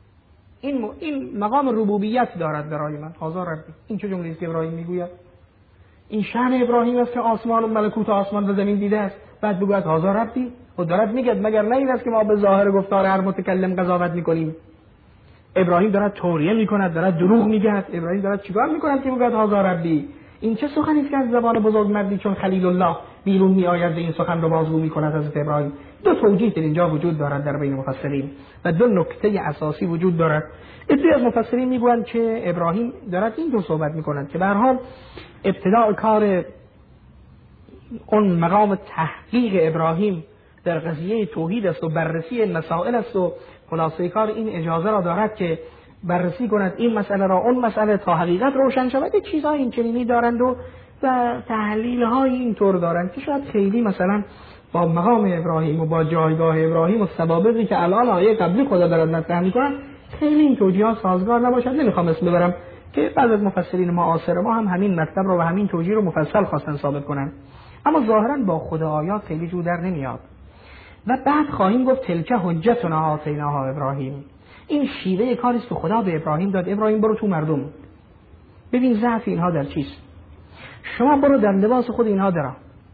Speaker 1: این مقام ربوبیت دارد برای من. هذا ربی، این چه جمله است که ابراهیم میگوید؟ این شأن ابراهیم است که آسمان و ملکوت آسمان و زمین دیده است. بعد بگوید هذا ربی، خود دارد میگه مگر نه این است که ما به ظاهر گفتار هر متکلم قضاوت میکنیم؟ ابراهیم دارد توریه میکند، دارد دروغ میگه. ابراهیم دارد چیکار میکند که بگوید هذا ربی؟ این چه سخنی است که از زبان بزرگمردی چون خلیل الله بیرون میآید؟ این سخن را بازگو میکند حضرت ابراهیم. دو توجیه در اینجا وجود دارد در بین مفسرین و دو نکته اساسی وجود دارد. عده‌ای از مفسرین میگویند که ابراهیم دارد این دو صحبت میکند که به هر حال ابتداء کار اون مقام تحقیق ابراهیم در قضیه توحید است و بررسی مسائل است و خلاصه کار این اجازه را دارد که بررسی کند این مسئله را اون مسئله تا حقیقت روشن شود. چیزهای این چنینی دارند و تحلیل های اینطور دارند که شاید خیلی مثلا با مقام ابراهیم و با جایگاه ابراهیم و سوابقی که الان آیه قبلی خدا دارد مطرح می‌کند خیلی این توجیهات سازگار نباشد. نمیخوام اسم ببرم که بعض از مفسرین معاصر ما هم همین مطلب رو و همین توجیه رو مفصل خواستن ثابت کنن، اما ظاهرا با خود آیات خیلی جو در نمیاد. و بعد خواهیم گفت تلک حجتنا آتیناها ابراهیم، این شیوه کاری است که خدا به ابراهیم داد. ابراهیم برو تو مردم ببین ضعف اینها در چیست، شما برو در لباس خود اینها درا.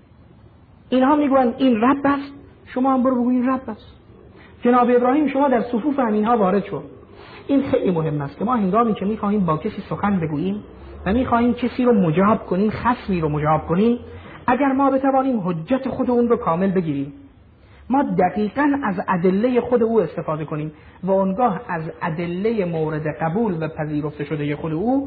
Speaker 1: اینها میگوین این رب است، شما هم برو بگو این رب است. جناب ابراهیم شما در صفوف همینها وارد شو. این خیلی مهم است که ما هنگامی که میخواهیم با کسی سخن بگوییم و میخواهیم کسی رو مجاب کنیم، خصمی رو مجاب کنیم، اگر ما بتوانیم حجت خود اون رو کامل بگیریم، ما دقیقاً از ادله خود او استفاده کنیم و اونگاه از ادله مورد قبول و پذیرفته شده خود او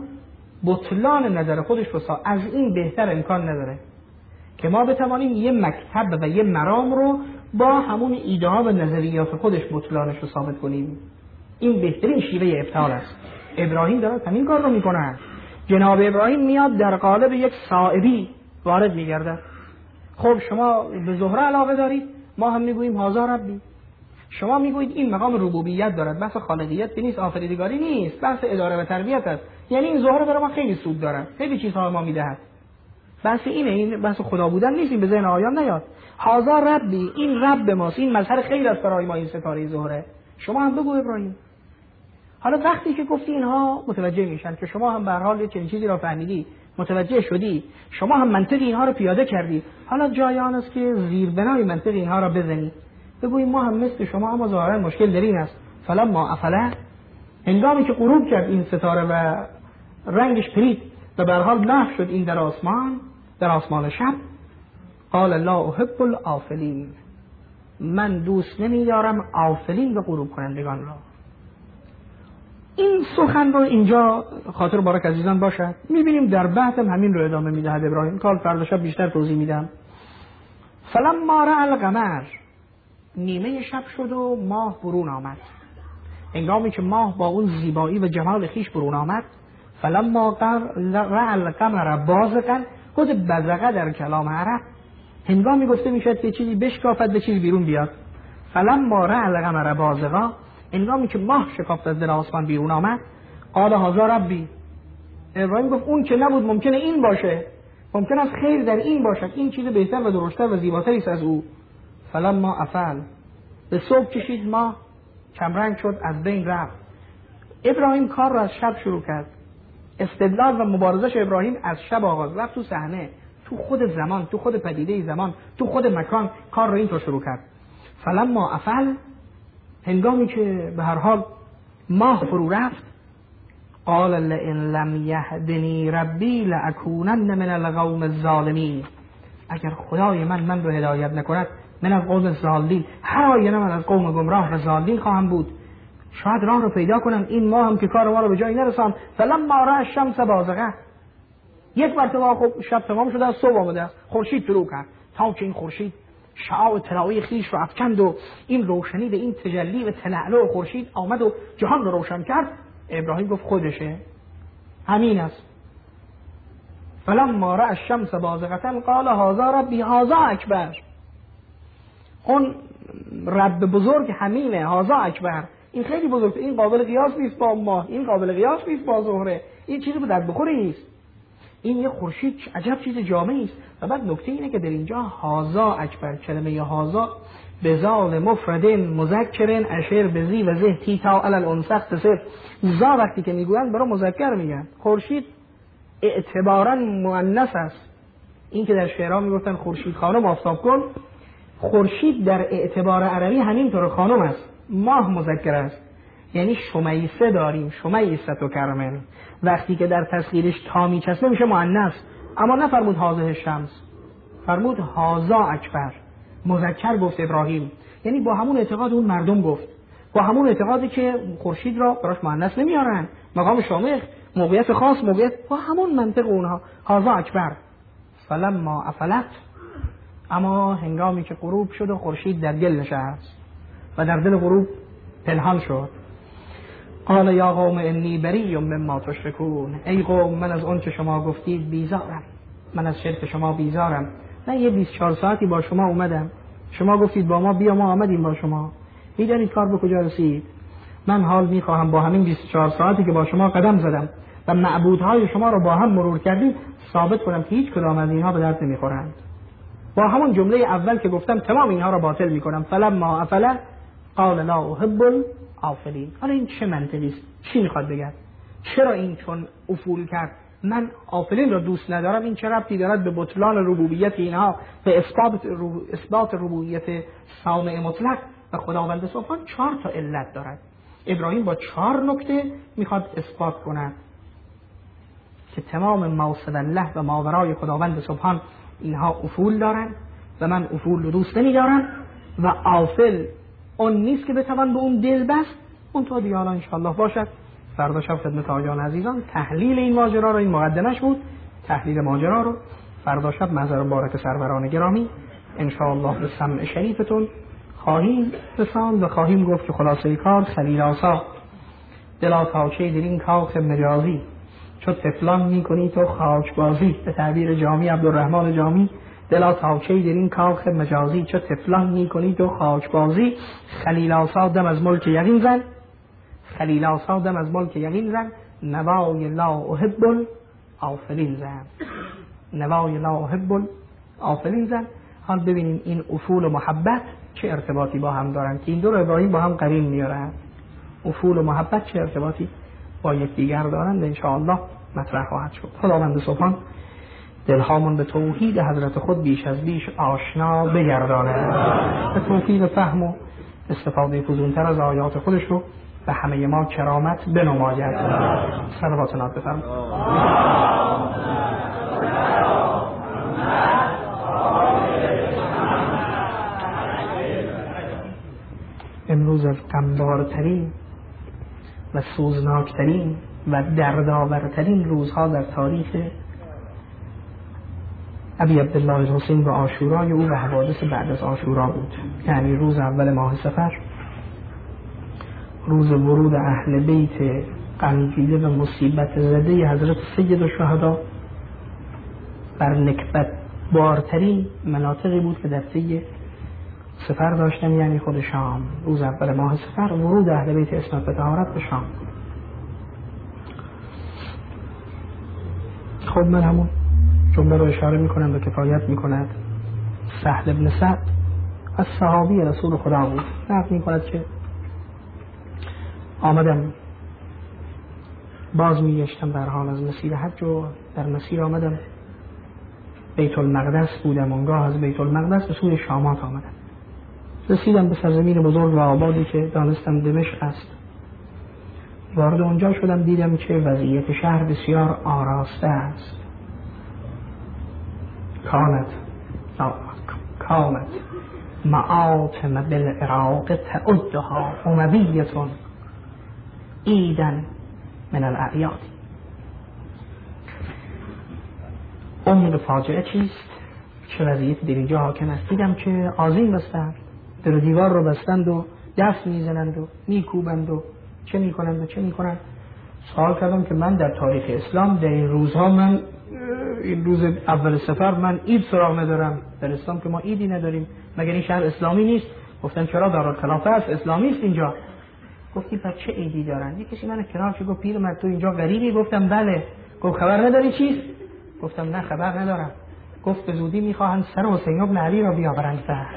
Speaker 1: بطلان نظر خودش رو از این بهتر امکان نداره که ما بتوانیم یه مکتب و یه مرام رو با همون ایده ها و نظریات خودش بطلانش رو ثابت کنیم. این بهترین شیوه ابطال است. ابراهیم داره همین کار رو میکنه. جناب ابراهیم میاد در قالب یک صائبی وارد میگرده. خب شما به زهره علاقه دارید، ما هم میگوییم هذا ربی. شما میگویید این مقام ربوبیت دارد، بحث خالقیت نیست، آفریدگاری نیست، بحث اداره و تربیت است. یعنی این زهره برای ما خیلی سود داره، خیلی چیزها ما میدهد. بحث اینه، این بحث خدا بودن نیست، این به ذهن آیان نیاد. هذا ربی، این رب ماست، این مظهر خیر است برای ما این ستاره زهره. شما هم بگو ابراهیم. حالا وقتی که گفتی اینها متوجه میشن که شما هم به هر حال یه چنین چیزی را فهمیدی، متوجه شدی، شما هم منطق اینها رو پیاده کردی، حالا جای آن است که زیربنای منطق اینها را بزنی، بگوییم ما هم مثل شما، اما ظاهرا مشکل در این است. فلما افلا، هنگامی که غروب کرد این ستاره و رنگش پرید و به هر حال محو شد این در آسمان شب، قال لا احب الافلین، من دوست نمی‌دارم آفلین و غروب کنندگان را. این سخن رو اینجا خاطر بارک عزیزان باشد. میبینیم در بعد هم همین رو ادامه میدهد ابراهیم. کار فردا شب بیشتر توضیح میدم. فلما رأى القمر، نیمه شب شد و ماه برون آمد. هنگامی که ماه با اون زیبایی و جمال خیش برون آمد، فلما رأى القمر بازغا، خود بزغه در کلام عرب هنگامی گفته میشد که چیزی بشکافد به چیزی بیرون بیاد. فلما رأى القمر بازغا، هنگامی که ماه شکافت از دل آسمان بیرون آمد، قال هذا ربی، ابراهیم گفت اون که نبود ممکنه این باشه، ممکن است خیر در این باشد، این چیز بهتر و درشتر و زیباتری است از او. فلما افل، به صبح کشید ماه، کمرنگ شد، از بین رفت. ابراهیم کار را از شب شروع کرد. استدلال و مبارزش ابراهیم از شب آغاز، رفت تو صحنه، تو خود زمان، تو خود پدیده زمان، تو خود مکان، کار را اینطور شروع کرد. فلما افل، هنگامی که به هر حال ماه فرو رفت، قال لئن لم یهدنی ربی لاکونن من القوم الظالمین، اگر خدای من رو هدایت نکند من از قوم ضالین، هر آینه من از قوم گمراه و ضالین خواهم بود. شاید راه رو پیدا کنم این ماه هم که کار ما رو به جایی نرسان. فلما رأى الشمس بازغه، یک مرتبه خب شب تمام شده از صبح آمده است، خورشید طلوع کرد، تا که این خورشید شعاع طلایی خیش رو افکند و این روشنی به این تجلی و تلألؤ خورشید آمد و جهان رو روشن کرد، ابراهیم گفت خودشه، همین است. فلما رأى الشمس بازغه قال هذا ربی هذا اکبر، اون رب بزرگ همینه، هذا اکبر، این خیلی بزرگه، این قابل قیاس نیست با ماه، این قابل قیاس نیست با زهره، این چیزی به درد بخوری نیست، این یه خورشید عجب چیز جامعی است. و بعد نکته اینه که در اینجا هازا اکبر، کلمه هازا به زال مفردن مذکرن اشر به زی و زه تی تا علل انسخت سر، زا وقتی که میگوین برای مذکر میگن، خورشید اعتبارا مؤنث است. این که در شعرها میگفتن خورشید خانم آفتاب کن، خورشید در اعتبار عربی همینطور خانم است، ماه مذکر است، یعنی شمیسه داریم، شمیسه و کرمن، وقتی که در تصغیرش تا میچسبه میشه مؤنث، اما نفرمود هازه شمس، فرمود هازا اکبر، مذکر گفت ابراهیم، یعنی با همون اعتقاد اون مردم گفت، با همون اعتقادی که خورشید را براش مؤنث نمیارن، مقام شامخ، موقعیت خاص، موقعیت، با همون منطق اونها هازا اکبر. فلما افلت، اما هنگامی که غروب شد و خورشید در گل نشست و در دل غروب پنهان شد، قال یا قوم انی بری مما تشرکون، ای قوم من از اون که شما گفتید بیزارم، من از شرک شما بیزارم. من یه 24 ساعتی با شما اومدم، شما گفتید با ما بیا، ما آمدیم با شما، میدانید کار به کجا رسید. من حال میخواهم با همین 24 ساعتی که با شما قدم زدم و معبودهای شما رو با هم مرور کردیم ثابت کنم که هیچ کدام از اینها به درد نمیخورند. با همون جمله اول که گفتم تمام اینها رو باطل میکنم. فلما افل قال لا احب الافلین. حالا این چه منطقی است؟ چی میخواد بگه؟ چرا این چون افول کرد من آفلین رو دوست ندارم، این چه ربطی دارد به بطلان ربوبیت اینها، به اثبات ربوبیت صانع مطلق و خداوند سبحان؟ 4 تا علت دارد. ابراهیم با 4 نکته میخواد اثبات کند که تمام موصد الله و ماورای خداوند سبحان اینها افول دارن و من افول رو دوست نمیدارم و آفل اون نیست که بتوان به اون دل بست. اون تو دیگه حالا انشاءالله باشد فردا شب خدمت آقایان عزیزان تحلیل این ماجرا رو، این مقدمش بود، تحلیل ماجرا رو فردا شب محضر مبارک سروران گرامی انشاءالله به سمع شریفتون خواهیم رساند و خواهیم گفت که خلاصه کار خلیل آسا دلا تاچه در این کاخ مجازی چو تفلان میکنی تو خاکبازی، به تعبیر جامی عبدالرحمن جامی، دلا تاچه در این کاخ مجازی چو تفلان میکنی تو خاکبازی، خلیل آسا دم از ملک یقین زن، خلیل آسا دم از ملک یقین زن، نوای لا احب الافلین زن، نوای لا احب الافلین زن. حال ببینیم این افول و محبت چه ارتباطی با هم دارن که این دو رو ابراهیم با هم قرین میارن. افول و محبت چه ارتباطی با یکدیگر دارند ان شاء الله مطرح خواهد شد. خداوند سبحان دلهامون به توحید حضرت خود بیش از بیش آشنا بگرداند، به توفیق فهم و استفاده فزونتر از آیات خودش رو به همه ما کرامت بنماید. صلوات نات بفرمایید. امروز از غمبارترین و سوزناکترین و دردآورترین روزها در تاریخ ابی عبدالله الحسین و عاشورای او و حوادث بعد از عاشورا بود، یعنی روز اول ماه صفر، روز ورود اهل بیت غمگیده و مصیبت زده حضرت سید الشهدا بر نکبت بارترین مناطقی بود که در طی سفر داشتن، یعنی خود شام. روز اول ماه سفر ورود اهل بیت اسمت و طهارت به شام. خب من همون جمله رو اشاره میکنم و کفایت میکند. سهل بن سعد از صحابی رسول خدا بود، نقل میکند که آمدم باز میگشتم در حال از مسیر حج و در مسیر آمدم بیت المقدس بودم، اونگاه از بیت المقدس به سوی شامات آمدم، رسیدم به سرزمین بزرگ و آبادی که دانستم دمشق است. وارد اونجا شدم، دیدم که وضعیت شهر بسیار آراسته است. کانت معاتم بالعراق تعدها امویتون عیدن من الاعیاد. عمق فاجعه چیست؟ چه وضعیت در اینجا حاکم است؟ دیدم که آذین بستند، در دیوار رو بستند و دست میزنند و میکوبند و چه میکنند. سوال کردم که من در تاریخ اسلام در این روزها، من این روز اول سفر من عید سراغ ندارم، در اسلام که ما عیدی نداریم، مگر این شهر اسلامی نیست؟ گفتن چرا، دارالخلافه است، اسلامی است اینجا. گفتی پس چه عیدی دارن؟ یکی من کنار چه گفت پیرمرد تو اینجا غریبی؟ گفتم بله. گفت خبر نداری چیست؟ گفتم نه خبر ندارم. گفت به زودی میخواهند سر حسین بن علی را بیاورند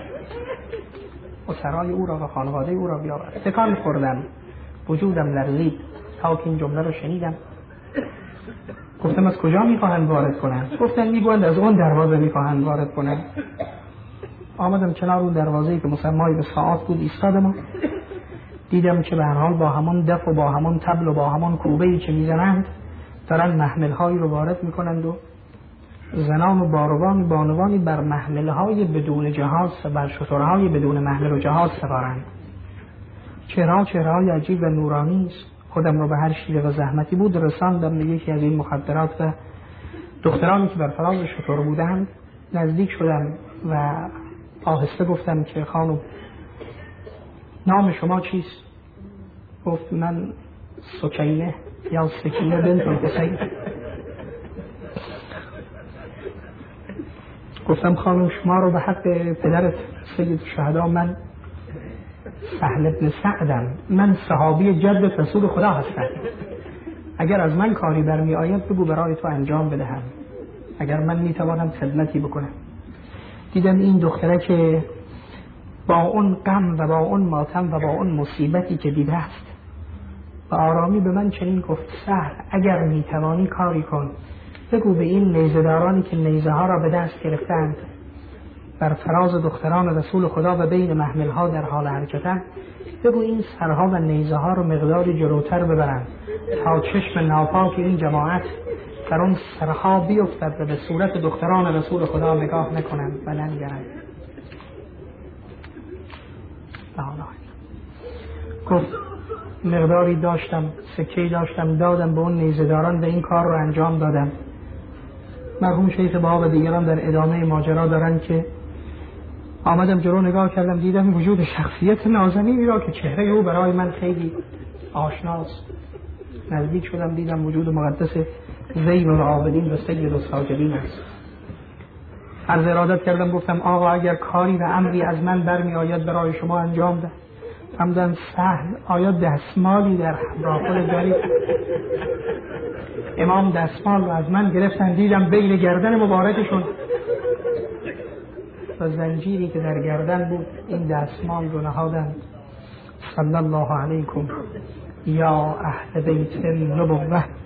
Speaker 1: و سرای او را و خانواده او را بیاورند. تکان خوردم، وجودم لرزید تا که این جمله رو شنیدم. گفتم از کجا میخواهند وارد کنند؟ گفتن میگویند از اون دروازه میخواهند وارد کنند. آمدم کنار اون دروازه‌ای که مسمای به ساعات بود ایستادم، دیدم که به هر حال با همون دف و با همون طبل و با همون کوبه‌ای که میزنند دارن محمل‌هایی رو وارد میکنند و زنان و بانوانی بر محمل‌های بدون جهاز، بر شترهای بدون محمل و جهاز سوارند. چهره‌های عجیب و نورانی است. خودم رو به هر شیوه و زحمتی بود رساندم به یکی از این مخدرات و دخترانی که بر فراز شتر بودند نزدیک شدم و آهسته گفتم که خانم نام شما چیست؟ گفت من سکینه یا سکینه بنت الحسین. گفتم خانم شما رو به حق پدرت سید شهدا، من سهل بن سعدم، من صحابی جد رسول خدا هستم. اگر از من کاری برمی آید بگو برای تو انجام بدهم، اگر من میتوانم خدمتی بکنم. دیدم این دختره که با اون غم و با اون ماتم و با اون مصیبتی که دیده است و آرامی به من چنین گفت سهل اگر میتوانی کاری کن، بگو به این نیزه‌دارانی که نیزه ها را به دست گرفتند بر فراز دختران رسول خدا و بین محمل ها در حال حرکتند، بگو این سرها و نیزه ها را مقداری جلوتر ببرند تا چشم ناپاک این جماعت در اون سرها بیفتد و به صورت دختران رسول خدا نگاه نکنند و ننگرند. گفت مقداری داشتم، سکه‌ای داشتم، دادم به اون نیزه‌داران و این کار رو انجام دادم. مرحوم شیخ بها و دیگران در ادامه ماجرا دارن که آمدم جلو نگاه کردم، دیدم وجود شخصیت نازنینی را که چهره او برای من خیلی آشناست. نزدیک شدم دیدم وجود مقدس زین العابدین و سید الساجدین است. عرض ارادت کردم، گفتم آقا اگر کاری و امری از من برمی آید برای شما انجام ده. همدن سهل آیا دستمالی در راقل دارید؟ امام دستمال رو از من گرفتن، دیدم بین گردن مبارکشون و زنجیری که در گردن بود این دستمال رو نهادند. صلی الله علیکم یا اهل بیت النبوة